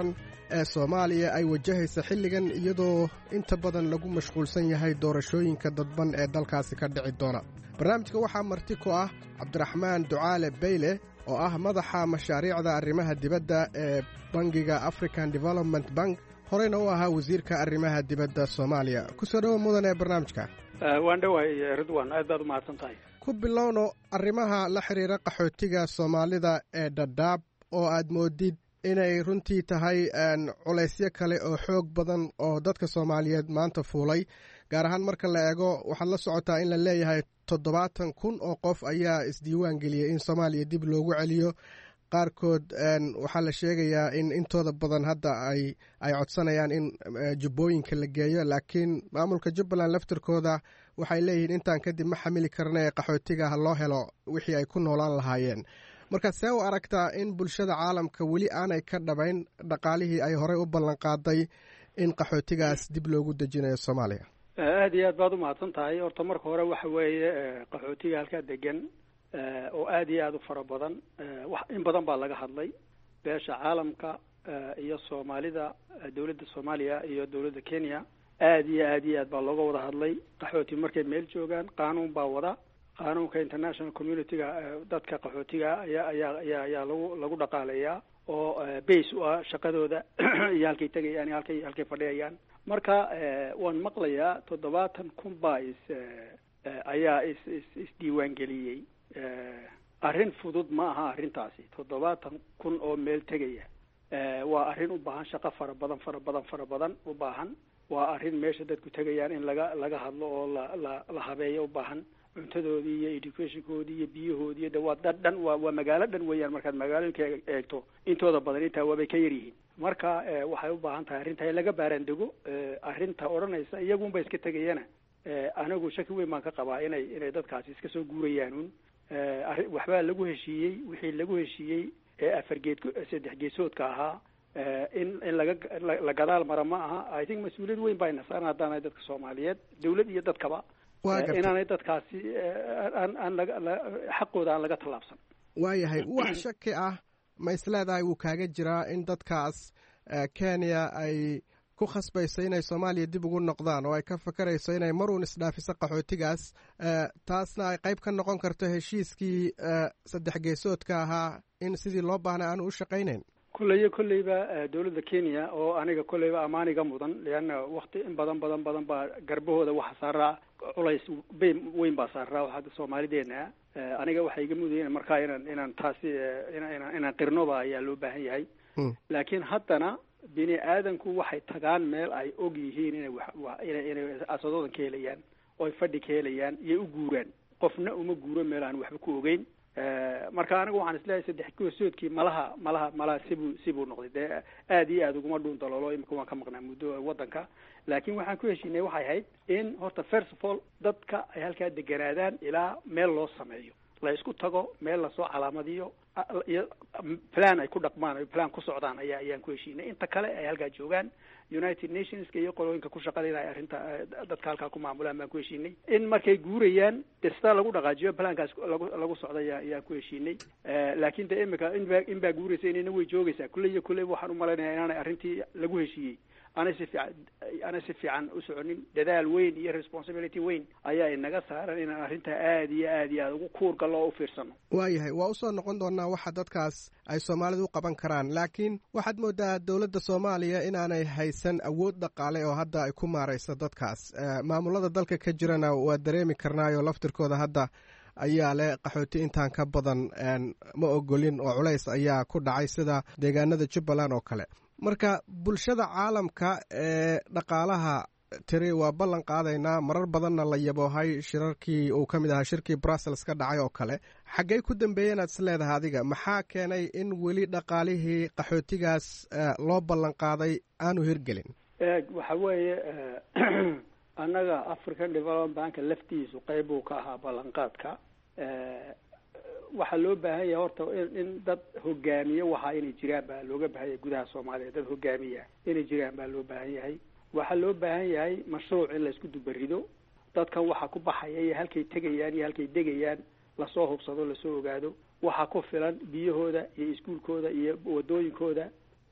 ee soomaaliya ay wajahaysa xilligan iyadoo inta badan lagu mashquulsan yahay doorashooyinka dadban ee dalkaasi ka dhici doona barnaamijka waxaa marti ku ah cabdiraxmaan ducaale bayle oo ah madaxa mashaariicda arrimaha dibadda ee bangiga African Development Bank horeyna u ahaa wasiirka arrimaha dibadda Soomaaliya ku soo dhawo mudan ee barnaamijka waan dhawahay Ridwan aad baad u mahadsantahay ku bilowno arrimaha la xiriira qaxootiga Soomaalida ee Dadaab oo aad moodid inay runtii tahay culaysyo kale oo xoog badan oo dadka Soomaaliyeed maanta fuulay gaar ahaan marka la eego waxaad la socotaa in la leeyahay toddobaatan kun oo qof ayaa isdiiwaan geliyay in Soomaaliya dib loogu celiyo qaarkood waxaa la sheegayaa in intooda badan hadda ay ay codsanayaan in jubbooyinka la geeyo laakiin maamulka Jubbaland laftirkooda waxay leeyihiin intaan kadib ma xamili karna ee qaxootiga ha loo helo wixii ay ku noolaan lahaayeen marka see u aragtaa in bulshada caalamka weli aanay ka dhabayn dhaqaalihii ay horey u ballan qaaday in qaxootigaas dib loogu dejinayo Soomaaliya aad iyo aad baad u mahadsan tahay horta marka hore waxa weeye qaxootiga halkaa degan oo aad iyo aad u fara badan wax in badan baa laga hadlay beesha caalamka iyo Soomaalida dawladda Soomaaliya iyo dawladda Kenya aad iyo aad iyo aad baa looga wada hadlay qaxooti markay meel joogaan qaanuun baa wada qaanuunka international community-ga dadka qaxootiga ayaa ayaa ayaa ayaa lagu lagu dhaqaaleeyaa oo base u ah shaqadooda iyo halkay tagayaan halkay halkay fadhiyaan marka waan maqlayaa toddobaatan kun baa is ayaa is is diiwaan geliyay arrin fudud ma aha arrintaasi toddobaatan kun oo meel tegaya waa arrin u baahan shaqo fara badan fara badan fara badan u baahan waa arrin meesha dadku tegayaan in laga laga hadlo oo la la la habeeyo u baahan cuntadoodii iyo educationkoodii iyo biyahoodii iyo waa dad dhan waa waa magaalo dhan weeyaan markaad magaalooyinka eegto intooda badan intaa waabay ka yar yihiin marka waxay u baahan tahay arrinta laga baaraandego arrinta odhanaysa iyagunba iska tegayana anigu shaki weyn baan ka qabaa inay inay dadkaasi iska soo guurayaan un waxbaa lagu heshiiyey wixii lagu heshiiyey ee afar geed saddex geesoodka ahaa in in laga la gadaal mara ma aha I think mas-uuliyad weyn baa inasaan haddaanay dadka Soomaaliyeed dawlad iyo dadkaba inaanay dadkaasi aan aan xaqooda aan laga tallaabsan waayahay wax shaki ah ma isleedahay wuu kaaga jiraa in dadkaas Kenya ay ku khasbayso inay Soomaaliya dib ugu noqdaan oo ay ka fakarayso inay maruun isdhaafiso qaxootigaas taasna ay qayb ka noqon karto heshiiskii saddex geesoodka ahaa in sidii loo baahnaa aan u shaqaynayn kulley kulleyba dawladda Kenya oo aniga kulleyba amaaniga mudan leena waqti in badan badan badan baa garbahooda waxa saaraa culays weyn baa saaraa waxa Soomaalideena aniga waxa iga mudayeen markaa inaan inaan taasi inaan inaan qirnoba ayaa loo baahan yahay laakiin haddana bini aadanku waxay tagaan meel ay og yihiin inay inay inay asadoodan ka helayaan oo fadhi ka helayaan iyo u guuraan qofna uma guuro meel aan waxba ku ogeyn marka anigu waxaan isleeyahay saddex geesoodkii malaha malaha malaha sibu sibu noqday dee aad iyo aad uguma dhuun daloolo imika waan ka maqnaa muddo waddanka laakiin waxaan ku heshiinay waxay ahayd in horta first of all dadka ay halkaa deganaadaan ilaa meel loo sameeyo la isku tago meel lasoo calaamadiyo iyo plan ay ku dhaqmaan ay plan ku socdaan ayaa ayaan ku heshiinay inta kale ay halkaa joogaan United Nationska iyo qolooyinka ku shaqaynaya arrinta dadka halkaa ku maamulaan baan ku heshiinay in markay guurayaan dasta lagu dhaqaajiyo plankaas lagu lagu socday ayaan ku heshiinay laakiin de imika in baa in baa guuraysa inayna way joogaysaa kulley iyo kulley waxaan u malaynayaa inaanay arrintii lagu heshiiyey ana si fiican ana si fiican u soconin dadaal weyn iyo responsibility weyn ayaa inaga saaran inaan arrinta aad iyo aad iyo aad ugu kuurgallo u fiirsano waayahay waa usoo noqon doonaa waxa dadkaas ay Soomaalidu u qaban karaan laakiin waxaad moodaa dawladda Soomaaliya inaanay haysan awood dhaqaale oo hadda ay ku maarayso dadkaas maamulada dalka ka jirana waa dareemi karnaayo laftirkooda hadda ayaa leh qaxooti intaan ka badan ma ogolin oo culays ayaa ku dhacay sida deegaanada Jubbaland oo kale marka bulshada caalamka ee dhaqaalaha tiri waa ballan qaadaynaa marar badanna la yaboohay shirarkii uu ka mid ahaa shirkii Brussels ka dhacay oo kale xaggay ku dambeeyeen aad isleedahay adiga maxaa keenay in weli dhaqaalihii qaxootigaas loo ballan qaaday aanu hirgelin waxa weeye annaga African Development Bank laftiisu qayb uu ka ahaa ballanqaadka waxaa loo baahan yahay horta in dad hogaamiye waxa inay jiraan baa looga baahan yahay gudaha Soomaaliya dad hogaamiya inay jiraan baa loo baahan yahay waxaa loo baahan yahay mashruuc in la isku dubarido dadkan waxa ku baxaya iyo halkay tegayaan iyo halkay degayaan lasoo hubsado lasoo ogaado waxa ku filan biyahooda iyo iskuulkooda iyo wadooyinkooda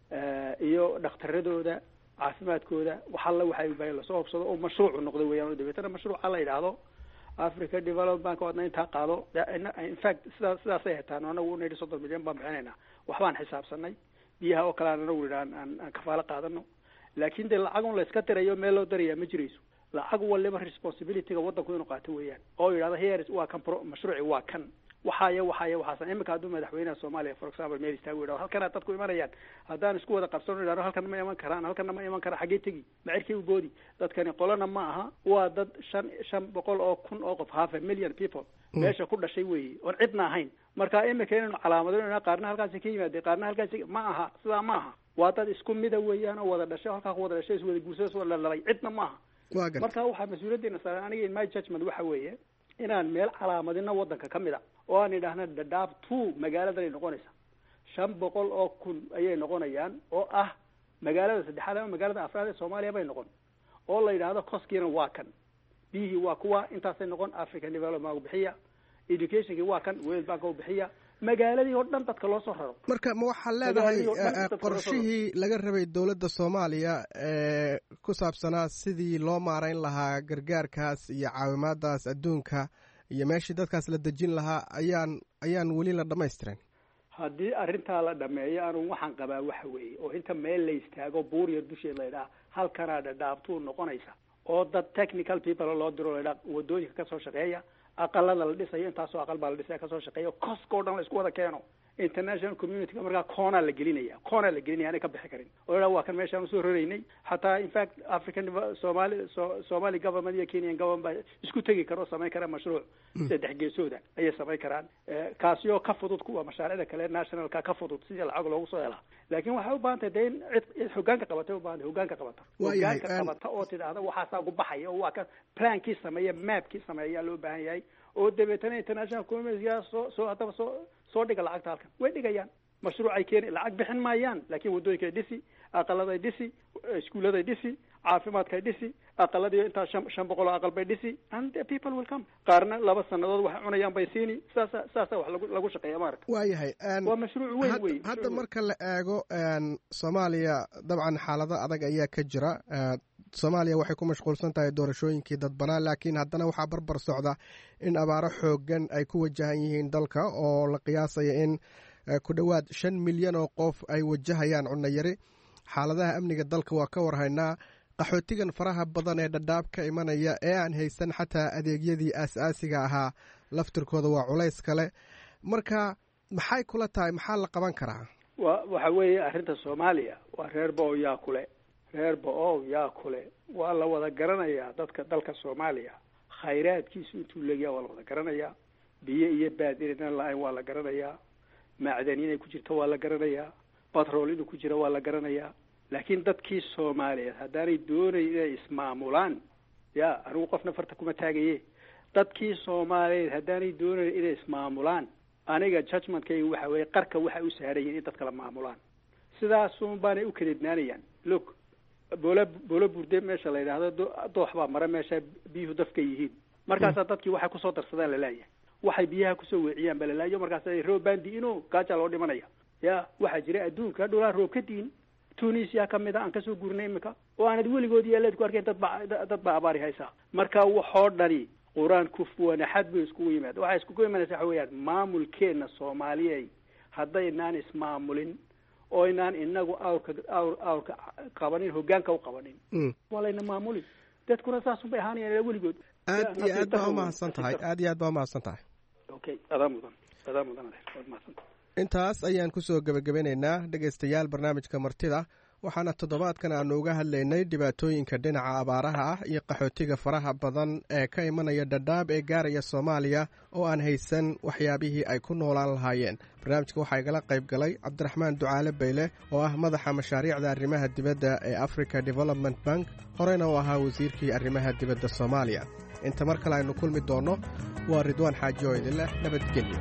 iyo dhakhtaradooda caafimaadkooda waxalla waxay ubaahay lasoo hubsado oo mashruucu noqdo weeyaan oo dabeetana mashruuca la yidhaahdo Africa Development Bank wadna intaa qaado in fact sidaas sidaasay hataan anagu una yidhi soddon milyan baan bixinaynaa waxbaan xisaabsanay biyaha oo kale aan anagu yidhaan aan aan kafaalo qaadano laakiin dee lacagun la iska tirayo meel loo darayaa ma jirayso lacag waliba responsibilityga waddanku inuu qaato weeyaan oo yidhahdo here waa kan mashruuci waa kan waxaaya waxaaya waxaasan imika hadduu madaxweynaha Soomaaliya for example meel istaago yidhahdo halkana dadku imanayaan haddaan isku wada qabsano yidhahdo halkan ma iman karaan halkan ma iman karaan xaggee tegi macirkii u boodi dadkani qolana ma aha waa dad shan shan boqol oo kun oo qof half a million people meesha ku dhashay weeye oon cidna ahayn marka imika inaynu calaamadino qaarna halkaasi ka yimaadeen qaarna halkaasi ma aha sidaa ma aha waa dad isku mida weeyaan oo wada dhashay halkaa ku wada dhashay iswada guursaday iswada dhalay cidna ma aha marka waxaa mas-uuliyaddeena saaran aniga in my judgment waxa weeye inaan meel calaamadino waddanka ka mid a oo aan idhaahna Dadaab two magaaladanay noqonaysa shan boqol oo kun ayay noqonayaan oo ah magaalada saddexaad ama magaalada afraad ee Soomaaliya bay noqon oo la yidhaahdo koskiina waa kan biyihii waa kuwa intaasay noqon African Development bixiya educationki waa kan World Bank bixiya magaaladii oo dhan dadka loo soo raro marka ma waxaa leedahay qorshihii laga rabay dowladda Soomaaliya ee ku saabsanaa sidii loo maareyn lahaa gargaarkaas iyo caawimaadaas adduunka iyo meeshii dadkaas la dejin lahaa ayaan ayaan weli la dhamaystirin haddii arrintaa la dhameeyo anu waxaan qabaa waxa weeye oo inta meel la istaago buur yar dusheed la yidhaha halkanaa dhadhaabtuu noqonaysa oo dad technical people loo diro la yidhaha wadooyinka ka soo shaqeeya aqalada la dhisayo intaasoo aqal baa la dhisaya kasoo shaqeeyo koska o dhan la isku wada keeno international community markaa koonaa la gelinaya koonaa la gelinaya anay ka bixi karin oo ila waa kan meeshaan usoo roreynay hataa in fact African Somali Somali government iyo Kenyan government isku tegi karo samayn kara mashruuc saddex geesooda ayay samayn karaan kaasiyo ka fudud kuwa mashaariicda kale nationalka ka fudud sidii lacag loogu soo helaa laakiin waxay u baahan tahay in cid hoggaanka qabatay u baahan hoggaanka qabata hoggaanka qabata oo tidhaahdo waxaasaa ugu baxaya oo waa ka plankii sameeya mapkii sameeya loo baahan yahay oo dabeetana international community soo soo hadaba soo soo dhiga lacagta halkan way dhigayaan mashruucay keeni lacag bixin maayaan laakiin wadooyinkay dhisi aqaladay dhisi iskuuladay dhisi caafimaadkay dhisi aqaladii intaa shan shan boqol oo aqal bay dhisi and the people will come qaarna laba sanadood waxay cunayaan bay siini saasa saasa wax lagu lagu shaqeeya maarka waayahay waa mashruuc weyn weyn hadda marka la eego Soomaaliya dabcan xaalado adag ayaa ka jira Soomaaliya waxay ku mashquulsan tahay doorashooyinkii dadbanaa laakiin haddana waxaa barbar socda in abaaro xooggan ay ku wajahan yihiin dalka oo la qiyaasaya in ku dhowaad shan milyan oo qof ay wajahayaan cunno yari xaaladaha amniga dalka waa ka warhaynaa qaxootigan faraha badan ee dhadhaab ka imanaya ee aan haysan xataa adeegyadii aasaasiga ahaa laftirkooda waa culays kale marka maxay kula tahay maxaa la qaban karaa wa waxa weeye arrinta Soomaaliya waa reer boo yaa kule reer boo yaa kule waa la wada garanayaa dadka dalka Soomaaliya khayraadkiisu intuu leeyahay waa la wada garanayaa biyo iyo baad inaan la'ayn waa la garanayaa macdan inay ku jirto waa la garanayaa batrool inuu ku jiro waa la garanayaa laakiin dadkii Soomaaliyeed haddaanay doonayn inay ismaamulaan ya anigu qofna farta kuma taagaye dadkii Soomaaliyeed haddaanay doonayn inay ismaamulaan aniga judgmentkaygu waxa weeye qarka waxa u saarayeen in dadka la maamulaan sidaasuun baanay u kadeednaanayaan look boola boola burde meesha la yidhaahdo doox baa mara meesha biyuhu dafka yihiin markaasaa dadkii waxay kusoo darsadaan la laayahay waxay biyaha kusoo weeciyaan baa la laayo markaas ay roob baan di'ino gaaja loo dhimanaya ya waxaa jira adduunka dhulaa roob ka diin Tunisia ka mid ah aan kasoo guurnay imika oo aanad weligood yeeleed ku arkeen dad baa dad baa abaari haysa marka waxoo dhani quraan ku fuwana xad bay isku yimaad waxa isku yimaanaysa waxa weeyaan maamulkeena Soomaaliyeed haddaynaan ismaamulin oo inaan inagu awrka awr awrka qabanin hoggaanka u qabanin walayna maamulin dadkuna saas u baahanayaan weligood aad iyo aad baa mahadsan tahay aad iyo aad baa mahadsan tahay okay adaa mudan adaa mudan mahadsan intaas ayaan ku soo gabagabeynaynaa dhegaystayaal barnaamijka martida waxaana toddobaadkan aanu uga hadlaynay dhibaatooyinka dhinaca abaaraha ah iyo qaxootiga faraha badan ee ka imanaya dhadhaab ee gaaraya Soomaaliya oo aan haysan waxyaabihii ay ku noolaan lahaayeen barnaamijka waxaa igala qayb galay Cabdiraxmaan Ducaale Bayle oo ah madaxa mashaariicda arrimaha dibadda ee Africa Development Bank horeyna u ahaa wasiirkii arrimaha dibadda Soomaaliya inta mar kale aynu kulmi doono waa Ridwaan Xaaji oo idin leh nabadgelyo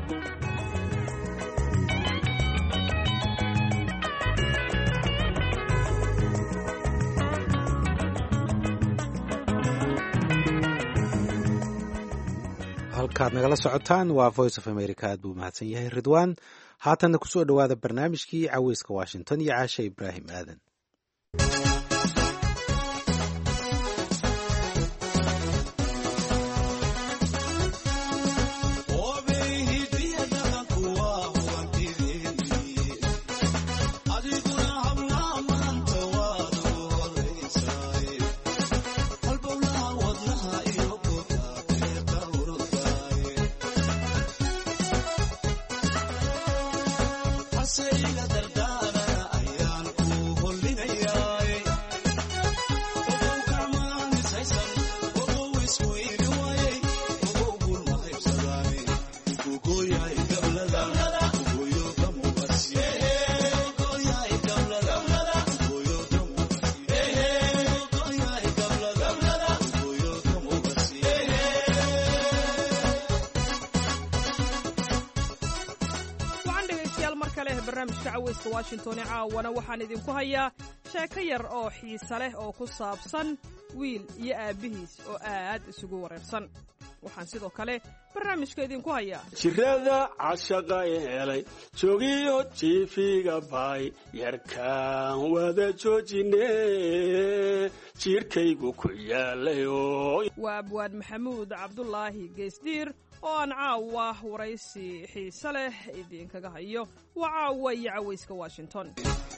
halkaad nagala socotaan waa voice of america. aad buu mahadsan yahay ridwaan. haatanna kusoo dhowaada barnaamijkii caweyska washington iyo caashe ibraahim aadan. washington caawana waxaan idinku hayaa sheeko yar oo xiise leh oo ku saabsan wiil iyo aabbihiis oo aad isugu wareersan. waxaan sidoo kale barnaamijka idinku hayaa jirada cashaqa helay joogiyo jiifiga baay yarkaan wada joojine jiirkaygu ku yaalayo. waa abwaan maxamuud cabdulaahi geesdiir oo aan caawa waraysi xiise leh idinkaga hayo. waa caawa iyo caweyska washington.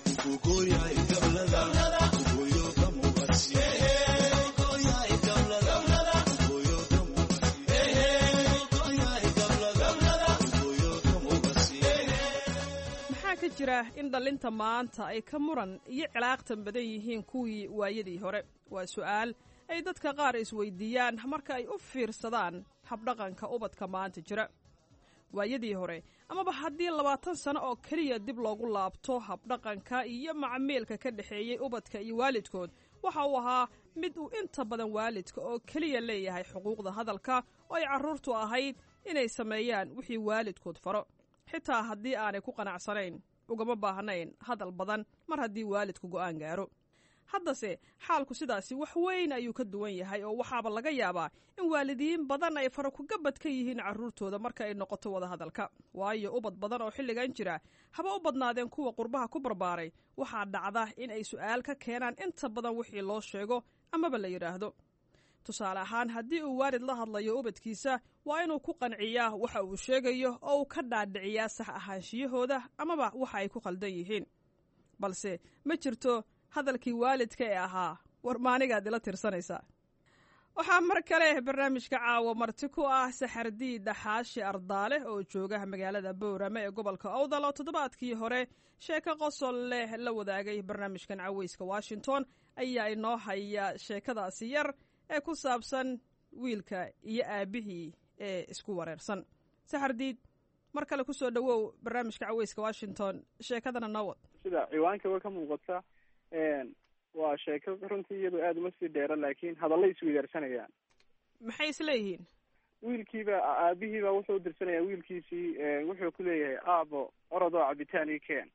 maxaa ka jira in dhallinta maanta ay ka muran iyo cilaaqtan badan yihiin kuwii waayadii hore? waa su'aal ay dadka qaar isweydiiyaan marka ay u fiirsadaan habdhaqanka ubadka maanta jira. waayadii hore amaba haddii labaatan sano oo keliya dib loogu laabto, habdhaqanka iyo macmiilka ka dhexeeyey ubadka iyo waalidkood waxa uu ahaa mid uu inta badan waalidka oo keliya leeyahay xuquuqda hadalka, oo ay carruurtu ahayd inay sameeyaan wixii waalidkood faro, xitaa haddii aanay ku qanacsanayn, ugama baahnayn hadal badan mar haddii waalidku go'aan gaaro. haddase xaalku sidaasi wax weyn ayuu ka duwan yahay, oo waxaaba laga yaabaa in waalidiin badan ay farakugabad ka yihiin carruurtooda marka ay noqoto wada hadalka. waayo ubad badan oo xilligan jira, haba u badnaadeen kuwa qurbaha ku barbaaray, waxaa dhacda in ay su'aal ka keenaan inta badan wixii loo sheego amaba la yidhaahdo. tusaale ahaan, haddii uu waalid la hadlayo ubadkiisa, waa inuu ku qanciyaa waxa uu sheegayo oo uu ka dhaadhiciyaa sax ahaanshiyahooda amaba waxa ay ku khaldan yihiin. balse ma jirto hadalkii waalidka ee ahaa war maanigaad ila tirsanaysaa. waxaa mar kale barnaamijka caawa marti ku ah saxardiida xaashi ardaale oo jooga magaalada boorame ee gobolka awdal, oo toddobaadkii hore sheeko qosol leh la wadaagay barnaamijkan caweyska washington. ayaa inoo haya sheekadaasi yar ee ku saabsan wiilka iyo aabbihii ee isku wareersan. saxardiid, mar kale ku soo dhowow barnaamijka caweyska washington. sheekadana noo wad. sida ciwaanka wa ka muuqata waa sheeko runtii iyadu aada uma sii dheera, laakiin hadallay isweydaarsanayaan. maxay isleeyihiin? wiilkiiba aabihiiba wuxuu u dirsanayaa wiilkiisii, wuxuu ku leeyahay aabo orodoo cabitaan ii keen.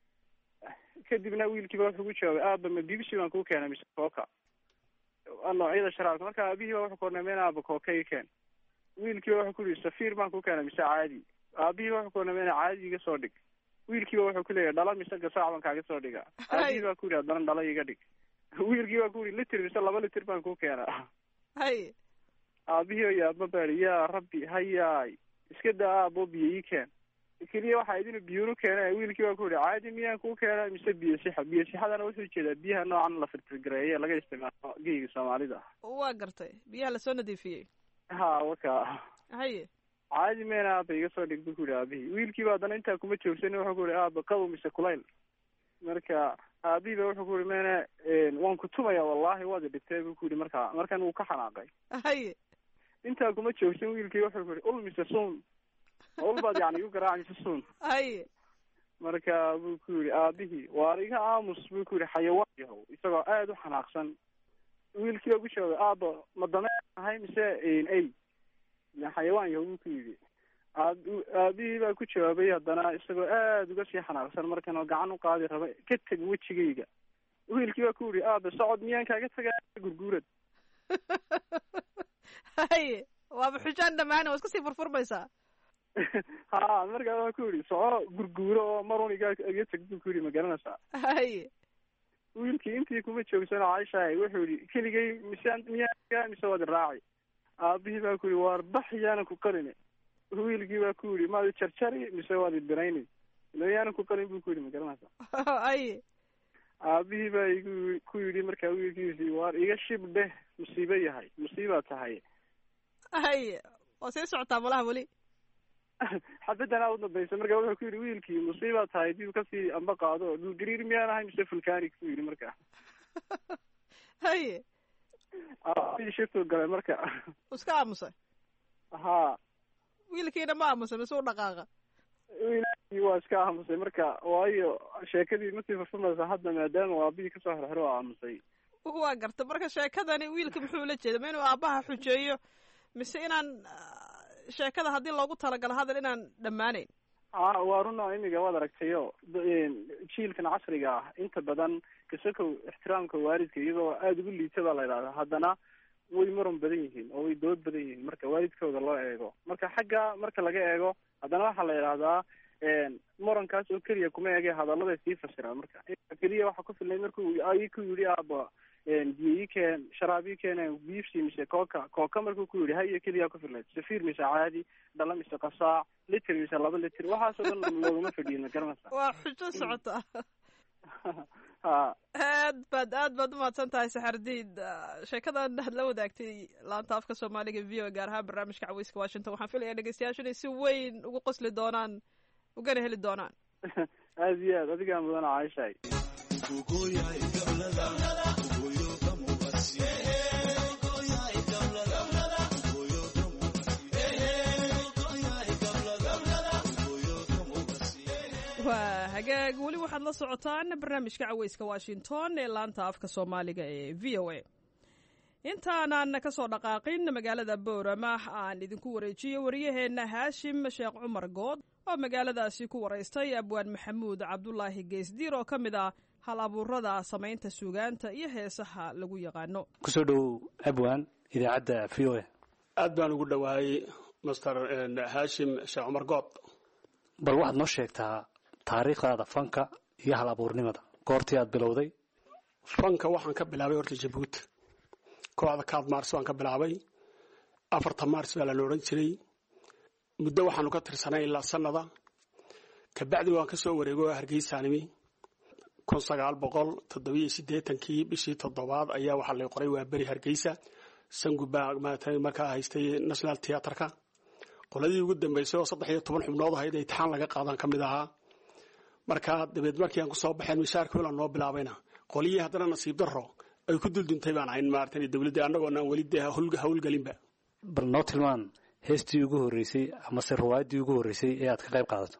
kadibna wiilkiiba wuxuu ku jawaabay aaba ma bibisi baan kuu keenay mise kooka, noocyada sharaabka. marka aabihiiba wuxuu kornameen aaba kooka ii keen. wiilkiiba wuxuu ku yihi safiir baan kuu keenay mise caadi. aabihiiba wuxuu kornameen caadi iga soo dhig. wiilkiiba wuxuu ku leeyahay dhala mise gasaac baan kaaga soo dhigaa. aabihii baa ku yidhi haddana dhala iga dhig. wiilkii baa ku yidhi litir mise laba litir baan kuu keenaa. hay aabihii oo yaaba baari, yaa rabbi hayaay iska daa aabo biyo ii keen. keliya waxaa idinu biyunu keenay. wiilkii baa ku yidhi caadi miyaan kuu keenaa mise biyo sixa. biyo sixadana wuxuu jeedaa biyaha noocan la firfirgareeye laga isticmaalo geyga soomaalida. waa gartay, biyaha lasoo nadiifiyey. ha waka haye caadi meena aaba iga soo dhig buu ku yidhi aabihii. wiilkiiba haddana intaa kuma joogsanin, wuxuu ku yidhi aaba qabow mise kulayl. marka aabihiiba wuxuu ku yidhi meena waan ku tumaya wallahi waad idhibtay buu ku yidhi. markaa markan wuu ka xanaaqay. haye intaa kuma joogsan, wiilkii wuxuu ku yidhi ul mise suun. ul baad yani igu garaac mise suun. haye marka buu ku yidhi aabihii waar iga aamus buu ku yidhi xayawaan yahow, isagoo aada u xanaaqsan. wiilkiiba ku jawaabay aaba ma dameer ahay mise ay xayawaan yahow buu ku yidhi. aabihii baa ku jawaabay haddana isagoo aada uga sii xanaaqsan, markan oo gacan u qaadi raba, ka teg wejigayga. wiilkii baa ku yidhi aaba socod miyaan kaaga tagaa gurguurad. haye waaba xujaan dhammaan waa iska sii furfurmaysaa. ha markaa waa ku yidhi soco gurguuro oo marun iga iga tag buu ku yidhi ma garanaysaa. haye wiilkii intii kuma joogsano caishahay wuxuu yidhi keligay mise miyaa mise waad raaci. aabihii baa ku yidhi waar bax yaanan ku qarini. wiilkii baa ku yidhi maad jarjari mise waad idirayni. ila yaanan ku qarin buu ku yidhi ma garanaysaa. haye aabihii baa igu ku yidhi markaa wiilkiisii waar iga shib dheh musiibo yahay musiibaa tahay. haye waa sii socotaa malaha weli. xabadan aa udambaysa marka wuxuu ku yidhi wiilkii musiibaa tahay dib kasii amba qaado dhulgariir miyaan ahay mise fulkanig ku yidhi marka. haye aabihii shiftuu galay marka. iska aamusay. ha wiilkiina ma aamusay mise u dhaqaaqa. wiilkii waa iska aamusay marka waayo sheekadii masii furfurmaysa hadda maadaama aabihii kasoo xirxiro oo aamusay. waa garta marka sheekadani wiilka muxuu la jeeda ma inuu aabaha xujeeyo mise inaan sheekada haddii loogu talagalo hadal inaan dhammaanayn. a waa runa imiga waad aragtayo jiilkan casriga ah inta badan kasakow ixtiraamka waalidka iyadoo aada ugu liita baa la idhahdaa haddana way muran badan yihiin oo way dood badan yihiin marka waalidkooda loo eego. marka xagga marka laga eego haddana waxaa la idhahdaa murankaas oo keliya kuma eege hadaladay sii fasiraan. marka keliya waxaa ku filnay markuu ay ku yidhi aaba biyo ikeen sharaab ikeen biifsi mise kooka kooka markuu ku yidhi hayo keliya ku filnayd safiir mise caadi dhala mise qasaac liter mise laba liter waxaasoo dhan looguma fadhiyin ma garanaysa. waa xujo socota. ha aad baad aad baad umahadsan tahay saxardiid sheekadan had la wadaagtay laanta afka soomaaliga v o gaar ahaan barnaamijka caweyska washington waxaan filayaa dhegeystayaashu inay si weyn ugu qosli doonaan ugana heli doonaan. aad iyo aad adigaa mudana caishahay. waa hagaag weli waxaad la socotaan barnaamijka caweyska washington ee laanta afka soomaaliga ee v o a. intaanan ka soo dhaqaaqin magaalada boorama aan idinku wareejiyo wariyaheenna haashim sheekh cumar good oo magaaladaasi ku waraystay abwaan maxamuud cabdulaahi geesdiir oo ka mid ah hal abuurada samaynta suugaanta iyo heesaha lagu yaqaano. kusoo dhow abwaan idaacadda v o a. aad baan ugu dhowaayey master haashim sheekh cumar good. bal waxaad noo sheegtaa taariikhdaada fanka iyo hal abuurnimada goortii aad bilowday. fanka waxaan ka bilaabay horta jabuuti kooxda kaad mars waan ka bilaabay afarta mars baa la odhan jiray muddo waxaanu ka tirsanay ilaa sanada kabacdi waan ka soo wareego hargeysaanimi kun sagaal boqol toddobiyo siddeetankii bishii toddobaad ayaa waxaa la qoray waa beri hargeysa sangu baa markaa haystay national theatreka qoladii ugu dambeysay oo saddex iyo toban xubnood ahayd ee imtixaan laga qaadan ka mid ahaa. markaa dabeed markii aan kusoo baxeen mishaarkii wala noo bilaabayna qoliyii haddana nasiib darro ay ku dulduntay baan ahayn maartay dawladda annagoonaan weli dee hawlgelinba. bal noo tilmaan heestii ugu horreysay amase riwaayadii ugu horreysay ee aad ka qayb qaadato.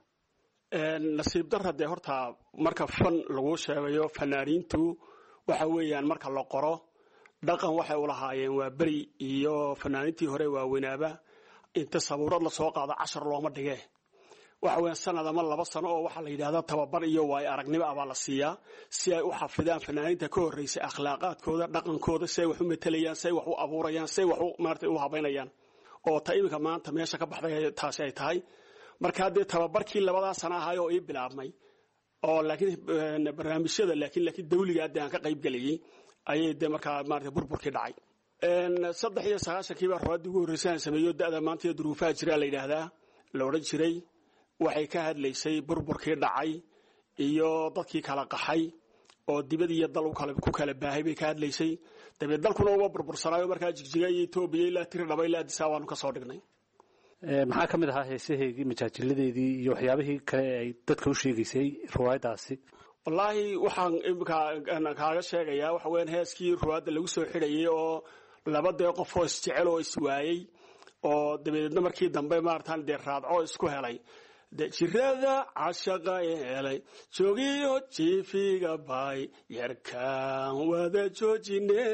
nasiib darra dee horta marka fan lagu sheegayo fanaaniintu waxa weeyaan marka la qoro dhaqan waxay u lahaayeen waa beri iyo fanaaniintii hore waaweynaaba inta sabuurad lasoo qaado cashar looma dhige waxa weeyaan sanad ama laba sano oo waxaa la yidhahdaa tababar iyo waayo aragnimo abaa la siiyaa si ay u xafidaan fanaaniinta ka horreysay akhlaaqaadkooda dhaqankooda si ay wax u matalayaan si ay wax u abuurayaan si ay wax u maartay u habaynayaan oo ta iminka maanta meesha ka baxday taasi ay tahay. markaa dee tababarkii labadaa sana ahay oo ii bilaabmay oo laakiin barnaamijyada laakiin laakiin dawliga hadda aan ka qayb galayay ayay dee markaa maartay burburkii dhacay. saddex iyo sagaashankii baa rawaadii ugu horreysay aan sameeyo da'da maanta iyo duruufaha jira la yidhaahdaa la odhan jiray waxay ka hadlaysay burburkii dhacay iyo dadkii kala qaxay oo dibad iyo dal ku kala baahay bay ka hadlaysay. dabeed dalkuna uma burbursanaayo markaa jigjiga iyo etoobiya ilaa tiri dhaba ilaa addis abaanu ka soo dhignay. maxaa ka mid ahaa heesaheegii majaajiladeedii iyo waxyaabihii kale ay dadka u sheegaysay riwaayadaasi. wallaahi waxaan imika kaaga sheegayaa waxa weeyaan heeskii riwaayadda lagu soo xidhayay oo laba dee qof oo isjecel oo iswaayey oo dabeedna markii dambe maartaan dee raadco isku helay jirada cashaqa helay joogiyo jiifiga bay yarkaan wada joojine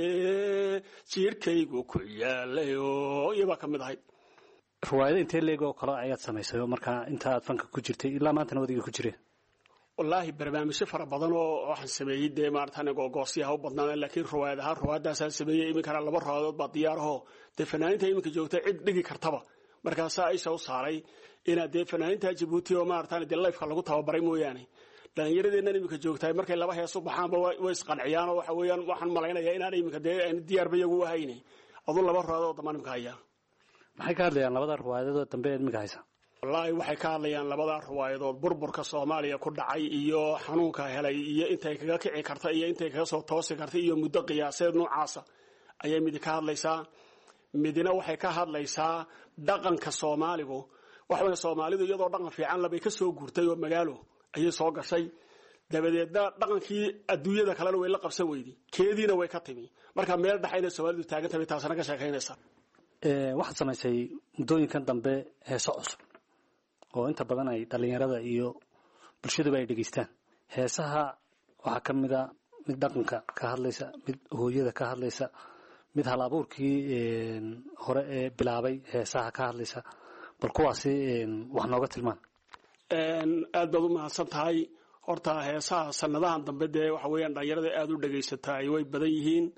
jiirkaygu ku yaalayo iyobaa ka mid ahayd. riwaayada intee leeg oo kale ayaad samaysay markaa inta aad fanka ku jirtay ilaa maantana wadiga ku jireen. wallaahi barnaamijyo fara badan oo waxaan sameeyey dee maaratan googoosyaha u badnaan laakiin ruwaayad ahaan ruwaadaasaan sameeyey iminkana laba ruwaadood baa diyaarahoo dee fanaaniinta iminka joogta cid dhigi kartaba markaasaa isha u saaray inaad dee fanaaniinta jabuuti oo maaratan dee lifeka lagu tababaray mooyaane dhalinyaradeennan iminka joogtahay markay laba hees u baxaanba way isqanciyaan oo waxa weeyaan waxaan malaynayaa inaan iminka dee diyaarba iyagu ahayne aduu laba ruwaadood oo dambaan imika hayaa maxay ka hadlayaan labada ruwaayadood dambe ee imika haysa wallaahi waxay ka hadlayaan labada ruwaayadood burburka soomaaliya ku dhacay iyo xanuunka helay iyo intay kaga kici karta iyo intay kaga soo toosi karta iyo muddo qiyaaseed noocaasa ayay midi ka hadlaysaa midina waxay ka hadlaysaa dhaqanka soomaaligu waxaweye soomaalidu iyadoo dhaqan fiican labay ka soo guurtay oo magaalo ayay soo gashay dabadeedna dhaqankii adduunyada kalena way la qabsan weyday keediina way ka timi marka meel dhexa inay soomaalidu taagan tahay taasina ka sheekaynaysaa waxaad samaysay muddooyinkan dambe heeso cusub oo inta badan ay dhalinyarada iyo bulshaduba ay dhegaystaan heesaha waxaa ka mid a mid dhaqanka ka hadlaysa mid hooyada ka hadlaysa mid hal abuurkii hore ee bilaabay heesaha ka hadlaysa bal kuwaasi wax nooga tilmaan aad baad u mahadsan tahay horta heesaha sanadahan dambe dee waxa weeyaan dhalinyarada aada u dhegaysataa way badan yihiin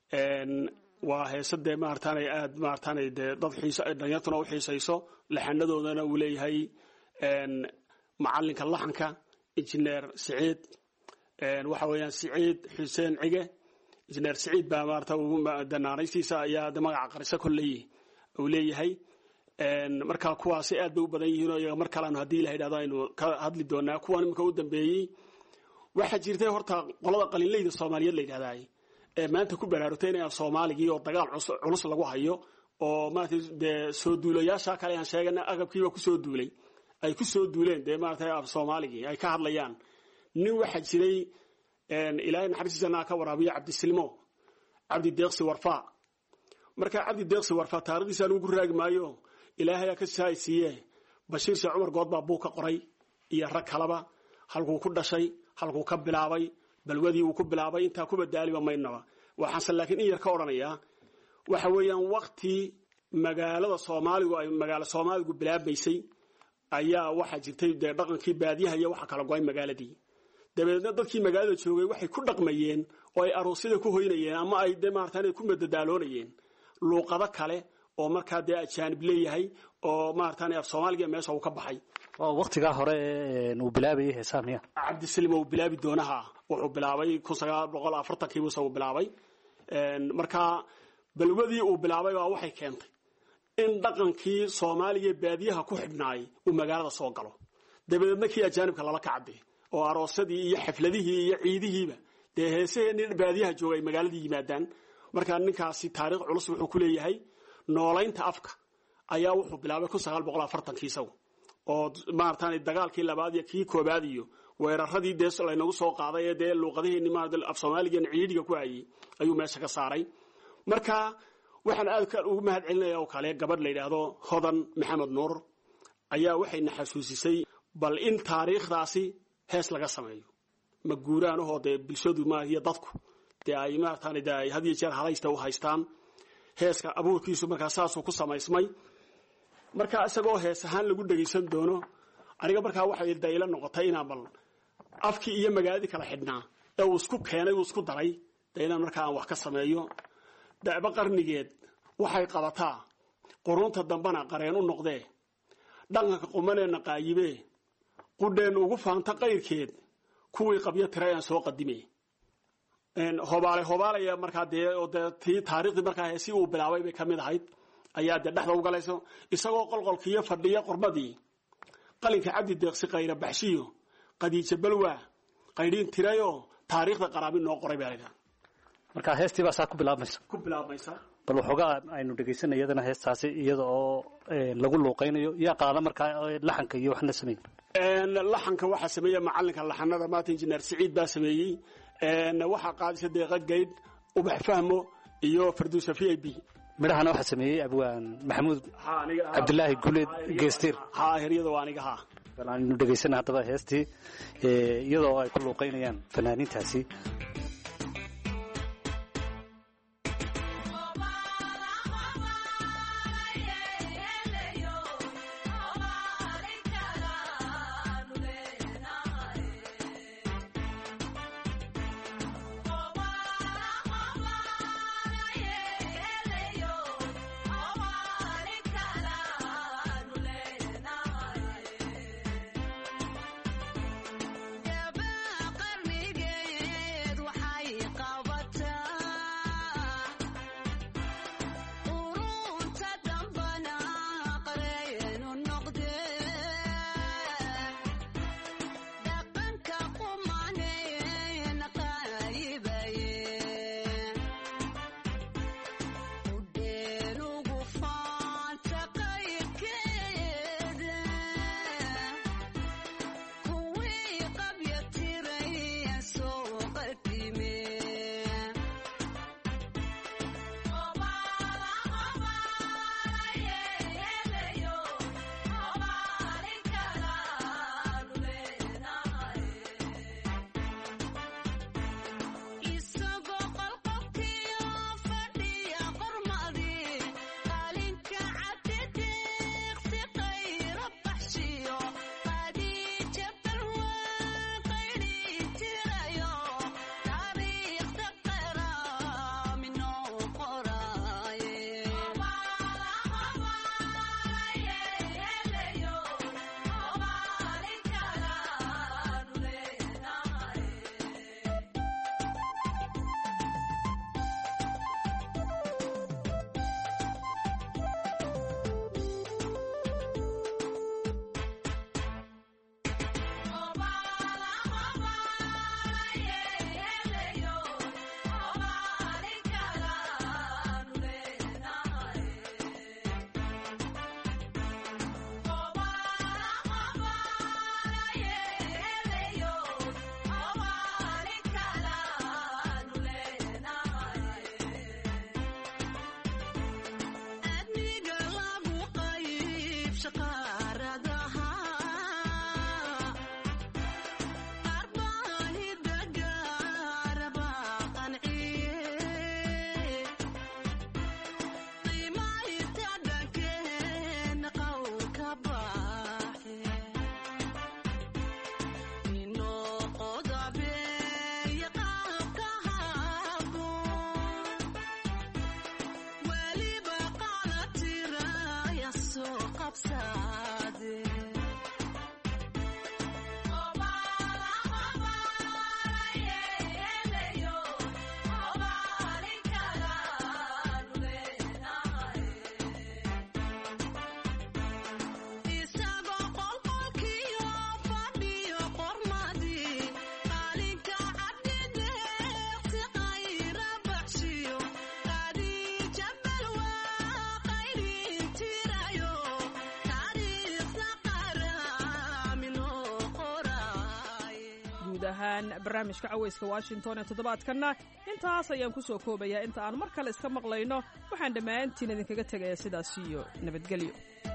waa heesa dee maarataanay aad maarataanay dee dad xiisa dhalinyartuna u xiisayso laxanadoodana uu leeyahay macalinka laxanka injineer siciid waxa weeyaan siciid xuseen cige injineer siciid baa maarata danaanaystiisa ayaa de magaca qarisa kolley uu leeyahay marka kuwaasi aad bay u badan yihiin oo iyaga mar kaleanu haddii la yidhahdo aynu ka hadli doonaa kuwan iminka u dambeeyey waxaa jirtay horta qolada qalinleyda soomaaliyeed la yidhahdaay ee maanta ku baraarugtay inay soomaaligii oo dagaal culus lagu hayo oo maarata dee soo duulayaasha kale aan sheegana agabkiiba kusoo duulay ay ku soo duuleen dee maarata af soomaaligii ay ka hadlayaan nin waxaa jiray ilaahay naxariistiisana ka waraabiyo cabdisilmo cabdi deeqsi warfaa marka cabdi deeqsi warfaa taarikhdiisaan ugu raagi maayo ilaahay ka saaysiiye bashiir sheekh cumar good baa buug ka qoray iyo rag kalaba halkuu ku dhashay halkuu ka bilaabay balwadii uu ku bilaabay intaa kuba daaliba maynaba waxaanse laakiin in yar ka odhanayaa waxa weeyaan wakti magaalada soomaaligu ay magaalo soomaaligu bilaabaysay ayaa waxaa jirtay dee dhaqankii baadiyaha iyo waxa kala go-ay magaaladii dabeedna dadkii magaalada joogay waxay ku dhaqmayeen oo ay aroosyada ku hoynayeen ama ay dee maarata ku madadaaloonayeen luuqado kale oo markaa dee ajaanib leeyahay oo maaratan af soomaaliga meesha uu ka baxay waqtigaa hore uu bilaabayay heesaa miya cabdisalim uu bilaabi doonaha wuxuu bilaabay kun sagaal boqol afartankii buu isagu bilaabay markaa balwadii uu bilaabay baa waxay keentay in dhaqankii soomaaliga baadiyaha ku xidhnaay uu magaalada soo galo dabadeedna kii ajaanibka lala kacde oo aroosadii iyo xafladihii iyo ciidihiiba dee heesaheenii baadiyaha joogay magaaladii yimaadaan markaa ninkaasi taariikh culus wuxuu ku leeyahay noolaynta afka ayaa wuxuu bilaabay kun sagaal boqol afartankii isagu oo maaratan dagaalkii labaad iyo kii koobaad iyo weeraradii dee laynagu soo qaaday ee dee luuqadihii maarata af soomaaligan ciidiga ku hayay ayuu meesha ka saaray marka waxaan aad ugu mahad celinaya oo kale gabadh la yidhaahdo hodan maxamed nuur ayaa waxayna xasuusisay bal in taariikhdaasi hees laga sameeyo ma guuraan ahoo dee bulshadu ma iyo dadku dee ay maaratan dee ay had iyo jeer halaysta u haystaan heeska abuurkiisu markaa saasuu ku samaysmay markaa isagoo hees ahaan lagu dhegaysan doono aniga markaa waxay dayla noqotay inaan bal afkii iyo magaaladii kala xidhnaa ee uu isku keenay uu isku daray dee inaan markaa aan wax ka sameeyo dacbo qarnigeed waxay qabataa qurunta dambana qareen u noqdee dhaqanka qumaneenna qaayibee qudheenna ugu faanta qayrkeed kuwii qabyo tiray aan soo qadime hobaale hobaalaya markaa dee oo dee tii taariikhdii markaa heesii uu bilaabay bay ka mid ahayd ayaa dee dhexda u galayso isagoo qolqolkiiyo fadhiya qormadii qalinka cabdi deeqsi qayra baxshiyo qadiijo balwaa qaydhiin tirayoo taariikhda qaraabi noo qoray baa laydhaha marka heestii baa saa ku bilaabmaysa ku bilaabmaysa bal waxoogaa aynu dhegaysanay iyadana heestaasi iyada oo lagu luuqaynayo yaa qaada markaa laxanka iyo waxna sameeyey laxanka waxaa sameeya macalinka laxanada maanta injineer siciid baa sameeyey waxaa qaadisa deeqa gaydh ubax fahmo iyo farduusa v i b midhahana waxaa sameeyey abwaan maxamuud cabdilaahi guleed geestir ha heryada waa aniga ha bal aynu dhegaysanay haddaba heestii iyadoo ay ku luuqaynayaan fanaaniintaasi ahaan barnaamijka cawayska washington ee toddobaadkanna intaas ayaan ku soo koobayaa inta aan mar kale iska maqlayno waxaan dhammaantiin idinkaga tegayaa sidaas iyo nabadgelyo.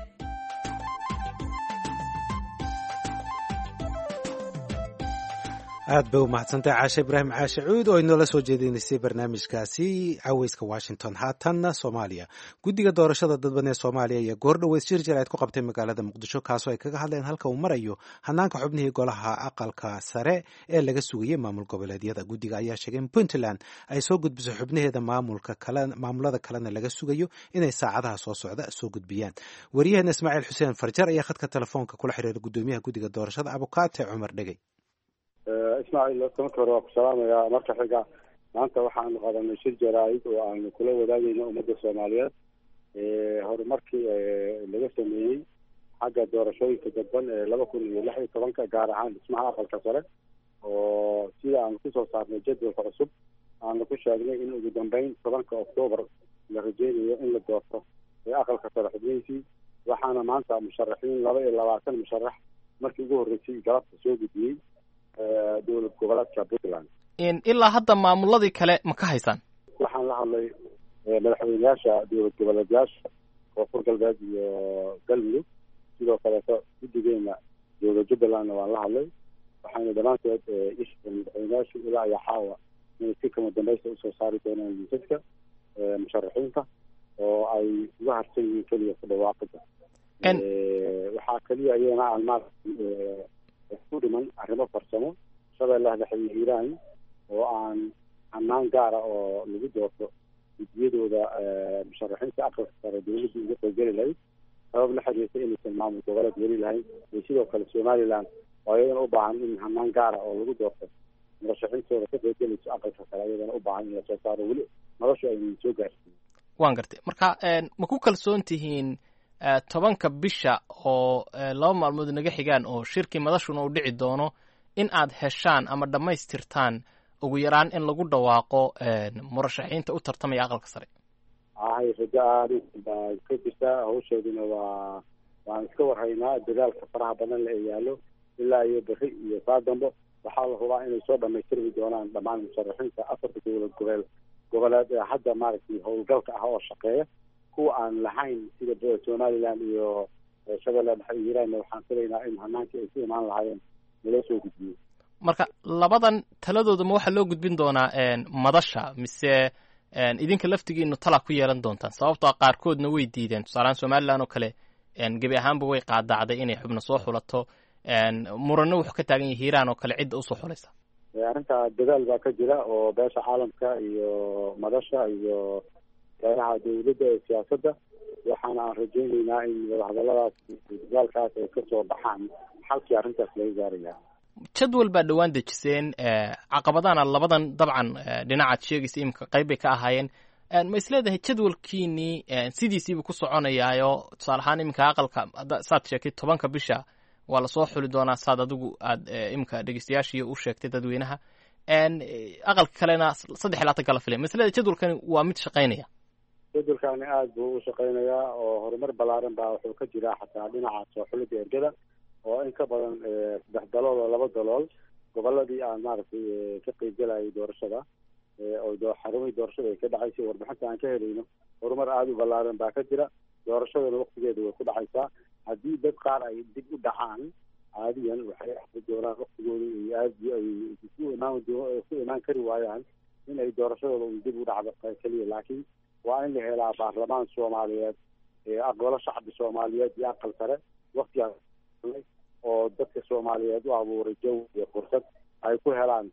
aad bay u mahadsantahay caashe ibraahim caashe cuud oo inoola soo jeedinaysay barnaamijkaasi cawayska washington. haatanna soomaaliya, guddiga doorashada dadban ee soomaaliya iyo goordhoweyd shir jir ayd ku qabtay magaalada muqdisho, kaasoo ay kaga hadleen halka uu marayo hanaanka xubnihii golaha aqalka sare ee laga sugayey maamul goboleedyada. guddiga ayaa sheegay in puntland ay soo gudbiso xubnaheeda maamulka kale maamulada kalena laga sugayo inay saacadaha soo socda soo gudbiyaan. wariyaheena ismaaciil xuseen farjar ayaa khadka telefoonka kula xiriiray guddoomiyaha guddiga doorashada abukaate cumar dhegey. ismaaciil marka hore waa ku salaamayaa. marka xiga maanta waxaanu qadanay shir jaraa'id oo aanu kula wadaagayno ummadda soomaaliyeed horumarkii laga sameeyey xagga doorashooyinka dadban ee laba kun iyo lix iyo tobanka, gaar ahaan dhismaha aqalka sare, oo sida aanu kusoo saarnay jadwalka cusub aanu ku sheegnay in ugu dambeyn tobanka oktoobar la rajeynayo in la doorto ee aqalka sare xubnihiisii. waxaana maanta musharaxiin laba iyo labaatan musharax markii ugu horreysay galabta soo gudbiyey dowlad goboleedka puntland. ilaa hadda maamuladii kale ma ka haysaan? waxaan la hadlay madaxweyneyaasha dowlad goboleedyaasha koonfur galbeed iyo galmudug, sidoo kaleeto guddigeena dowlad jubbalandna waan la hadlay. waxayna dhammaantood madaxweyneyaashu ilaa iyo xaawa inay si kama dambaysta usoo saari doonaan liisaska musharaxiinta oo ay uga harsan yihiin keliya ku dhawaaqida. waxaa keliya iyana aan maaragtay ku dhiman arrimo farsamo shabeellaha dhexe iyo hiiraan oo aan hanaan gaara oo lagu doorto guddiyadooda musharaxiinta aqalka sare dowladda uga qaybgeli lahayd sabab la xiriirta inaysan maamul goboleed weli lahayn, iyo sidoo kale somaliland oo iyadana u baahan in hanaan gaara oo lagu doorto murashaxiintooda ka qaybgelayso aqalka sare iyadana u baahan in lasoo saaro weli noloshu aynan soo gaarsiin. waan gartay. marka ma ku kalsoon tihiin tobanka bisha oo laba maalmood naga xigaan oo shirkii madashuna uu dhici doono in aad heshaan ama dhammaystirtaan ugu yaraan in lagu dhawaaqo murashaxiinta u tartamaya aqalka sare? hay rajo aada baa ka jirta. hawsheeduna waa waan iska warhaynaa dadaalka faraha badan la ee yaallo ilaa iyo beri iyo saa dambo. waxaa la hubaa inay soo dhamaystirmi doonaan dhammaan musharaxiinta afarta dowlad gobol goboleed ee hadda maaragtay howlgalka ah oo shaqeeya. kuwa aan lahayn sida somaliland iyo shabeellaha dhexe iyo hiiraanna waxaan filaynaa in hanaankii ay ku imaan lahaayeen naloo soo gudbiyo. marka labadan taladooda ma waxaa loo gudbin doonaa madasha, mise idinka laftigiinu tala ku yeelan doontaan? sababtoo qaarkoodna way diideen, tusaalehaan somaliland oo kale gebi ahaanba way qaadacday inay xubno soo xulato. muranno wuxuu ka taagan yahay hiiraan oo kale cidda usoo xulaysa. arrintaa dadaal baa ka jira oo beesha caalamka iyo madasha iyo eeraha dowladda ee siyaasadda, waxaana aan rajaynaynaa in wadahadalladaas dadaalkaas ay kasoo baxaan xalkii arrintaas laga gaaraya. jadwal baa dhowaan dejiseen, caqabadana labadan dabcan dhinacaad sheegaysa imika qayb bay ka ahaayeen. ma isleedahay jadwalkiinii sidiisiiba ku soconayaayo tusaale ahaan iminka aqalka saad sheegtay tobanka bisha waa lasoo xuli doonaa saad adigu aad imika dhegeystayaashii u sheegtay dadweynaha, aqalka kalena saddex iyo labaatan kala filay. ma isleedahay jadwalkani waa mid shaqaynaya? jadwalkaani aada buu u shaqaynayaa oo horumar ballaaran baa wuxuu ka jiraa xataa dhinaca soo xulidda ergada oo in ka badan saddex dalool oo laba dalool goboladii aan maaragtay ka qaybgalayay doorashada oo xarumihii doorashada ay ka dhacaysay warbixinta aan ka helayno horumar aada u ballaaran baa ka jira. doorashadana waktigeeda way ku dhacaysaa. haddii dad qaar ay dib u dhacaan caadiyan waxay axri doonaan waktigooda iyo aada ay ku imaan ku imaan kari waayaan in ay doorashadooda un dib u dhacdo keliya, laakiin waa in la helaa baarlamaan soomaaliyeed aqbalo shacbi soomaaliyeed iyo aqal sare waktigaas oo dadka soomaaliyeed u abuuray jawi iyo fursad ay ku helaan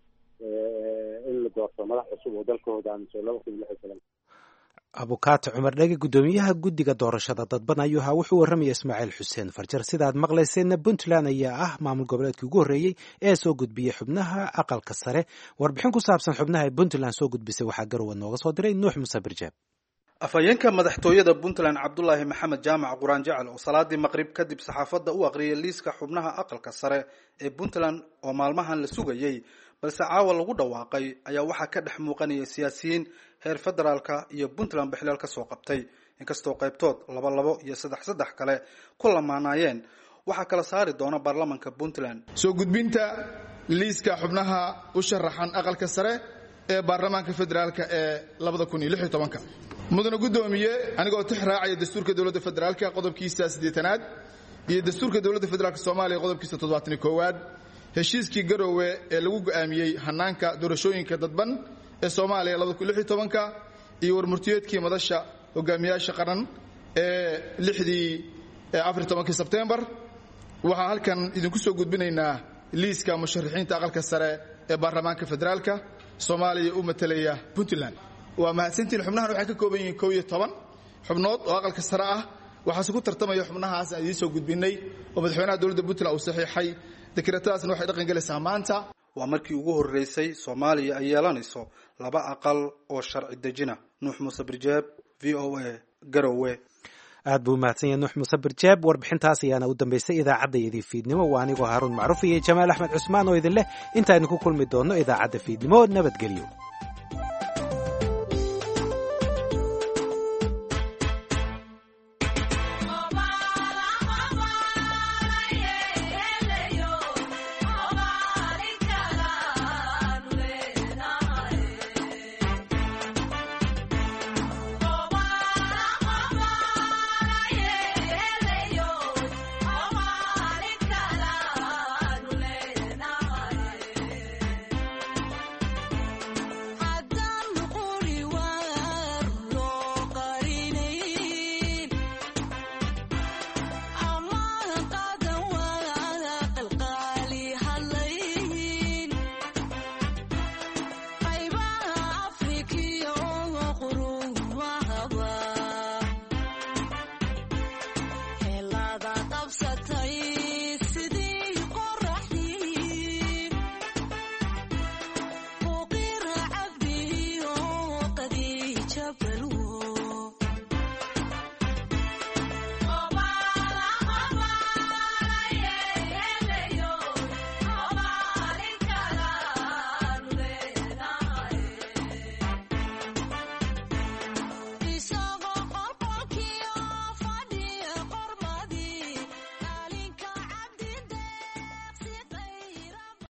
in la doorto madax cusub oo dalka hogaamiso laba kun iyo lix iyo toban. abukaate cumar dhege, guddoomiyaha guddiga doorashada dadban ayuu ahaa. wuxuu warramaya ismaaciil xuseen farjar. sidaad maqlayseenna puntland ayaa ah maamul goboleedkii ugu horreeyey ee soo gudbiyey xubnaha aqalka sare. warbixin ku saabsan xubnaha ay puntland soo gudbisay waxaa garowa nooga soo diray nuux muuse birjaab. afhayeenka madaxtooyada puntland cabdulaahi maxamed jaamac quraan jecel oo salaadii maqrib kadib saxaafadda u aqriyay liiska xubnaha aqalka sare ee puntland oo maalmahan la sugayey balse caawa lagu dhawaaqay ayaa waxaa ka dhex muuqanaya siyaasiyiin heer federaalka iyo puntland bixleel ka soo qabtay, inkastoo qaybtood laba labo iyo saddex saddex kale ku lamaanaayeen. waxaa kala saari doona baarlamanka puntland. soo gudbinta liiska xubnaha u sharaxan aqalka sare ee baarlamaanka federaalka ee labada kun iyo lix iyo tobanka mudane guddoomiye anigoo tix raacaya dastuurka dowladda federaalka qodobkiisa siddeetanaad iyo dastuurka dowladda federaalka soomaaliya qodobkiisa toddobaatan iyo koowaad heshiiskii garoowe ee lagu go'aamiyey hanaanka doorashooyinka dadban ee soomaaliya labada kun iyo lix iyo tobanka iyo warmurtiyeedkii madasha hogaamiyaasha qaran ee lixdii afar iyo tobankii sebtembar waxaan halkan idinku soo gudbinaynaa liiska musharaxiinta aqalka sare ee baarlamaanka federaalka soomaaliya u matalaya puntland waa mahadsantiin xubnahan waxay ka kooban yihiin kow iyo toban xubnood oo aqalka sare ah waxaase ku tartamaya xubnahaas aan idiin soo gudbinay oo madaxweynaha dowladda puntland uu saxiixay dekreetadaasna waxay dhaqan gelaysaa maanta waa markii ugu horreysay soomaaliya ay yeelanayso laba aqal oo sharci dejina nuux muuse birjeeb v o a garowe aad buu mahadsan yahay nuux muuse birjeeb warbixintaas ayaana u dambaysay idaacaddayadii fiidnimo waa anigoo haaruun macruuf iyo jamaal axmed cusmaan oo idin leh intaaynu ku kulmi doonno idaacadda fiidnimo nabadgelyo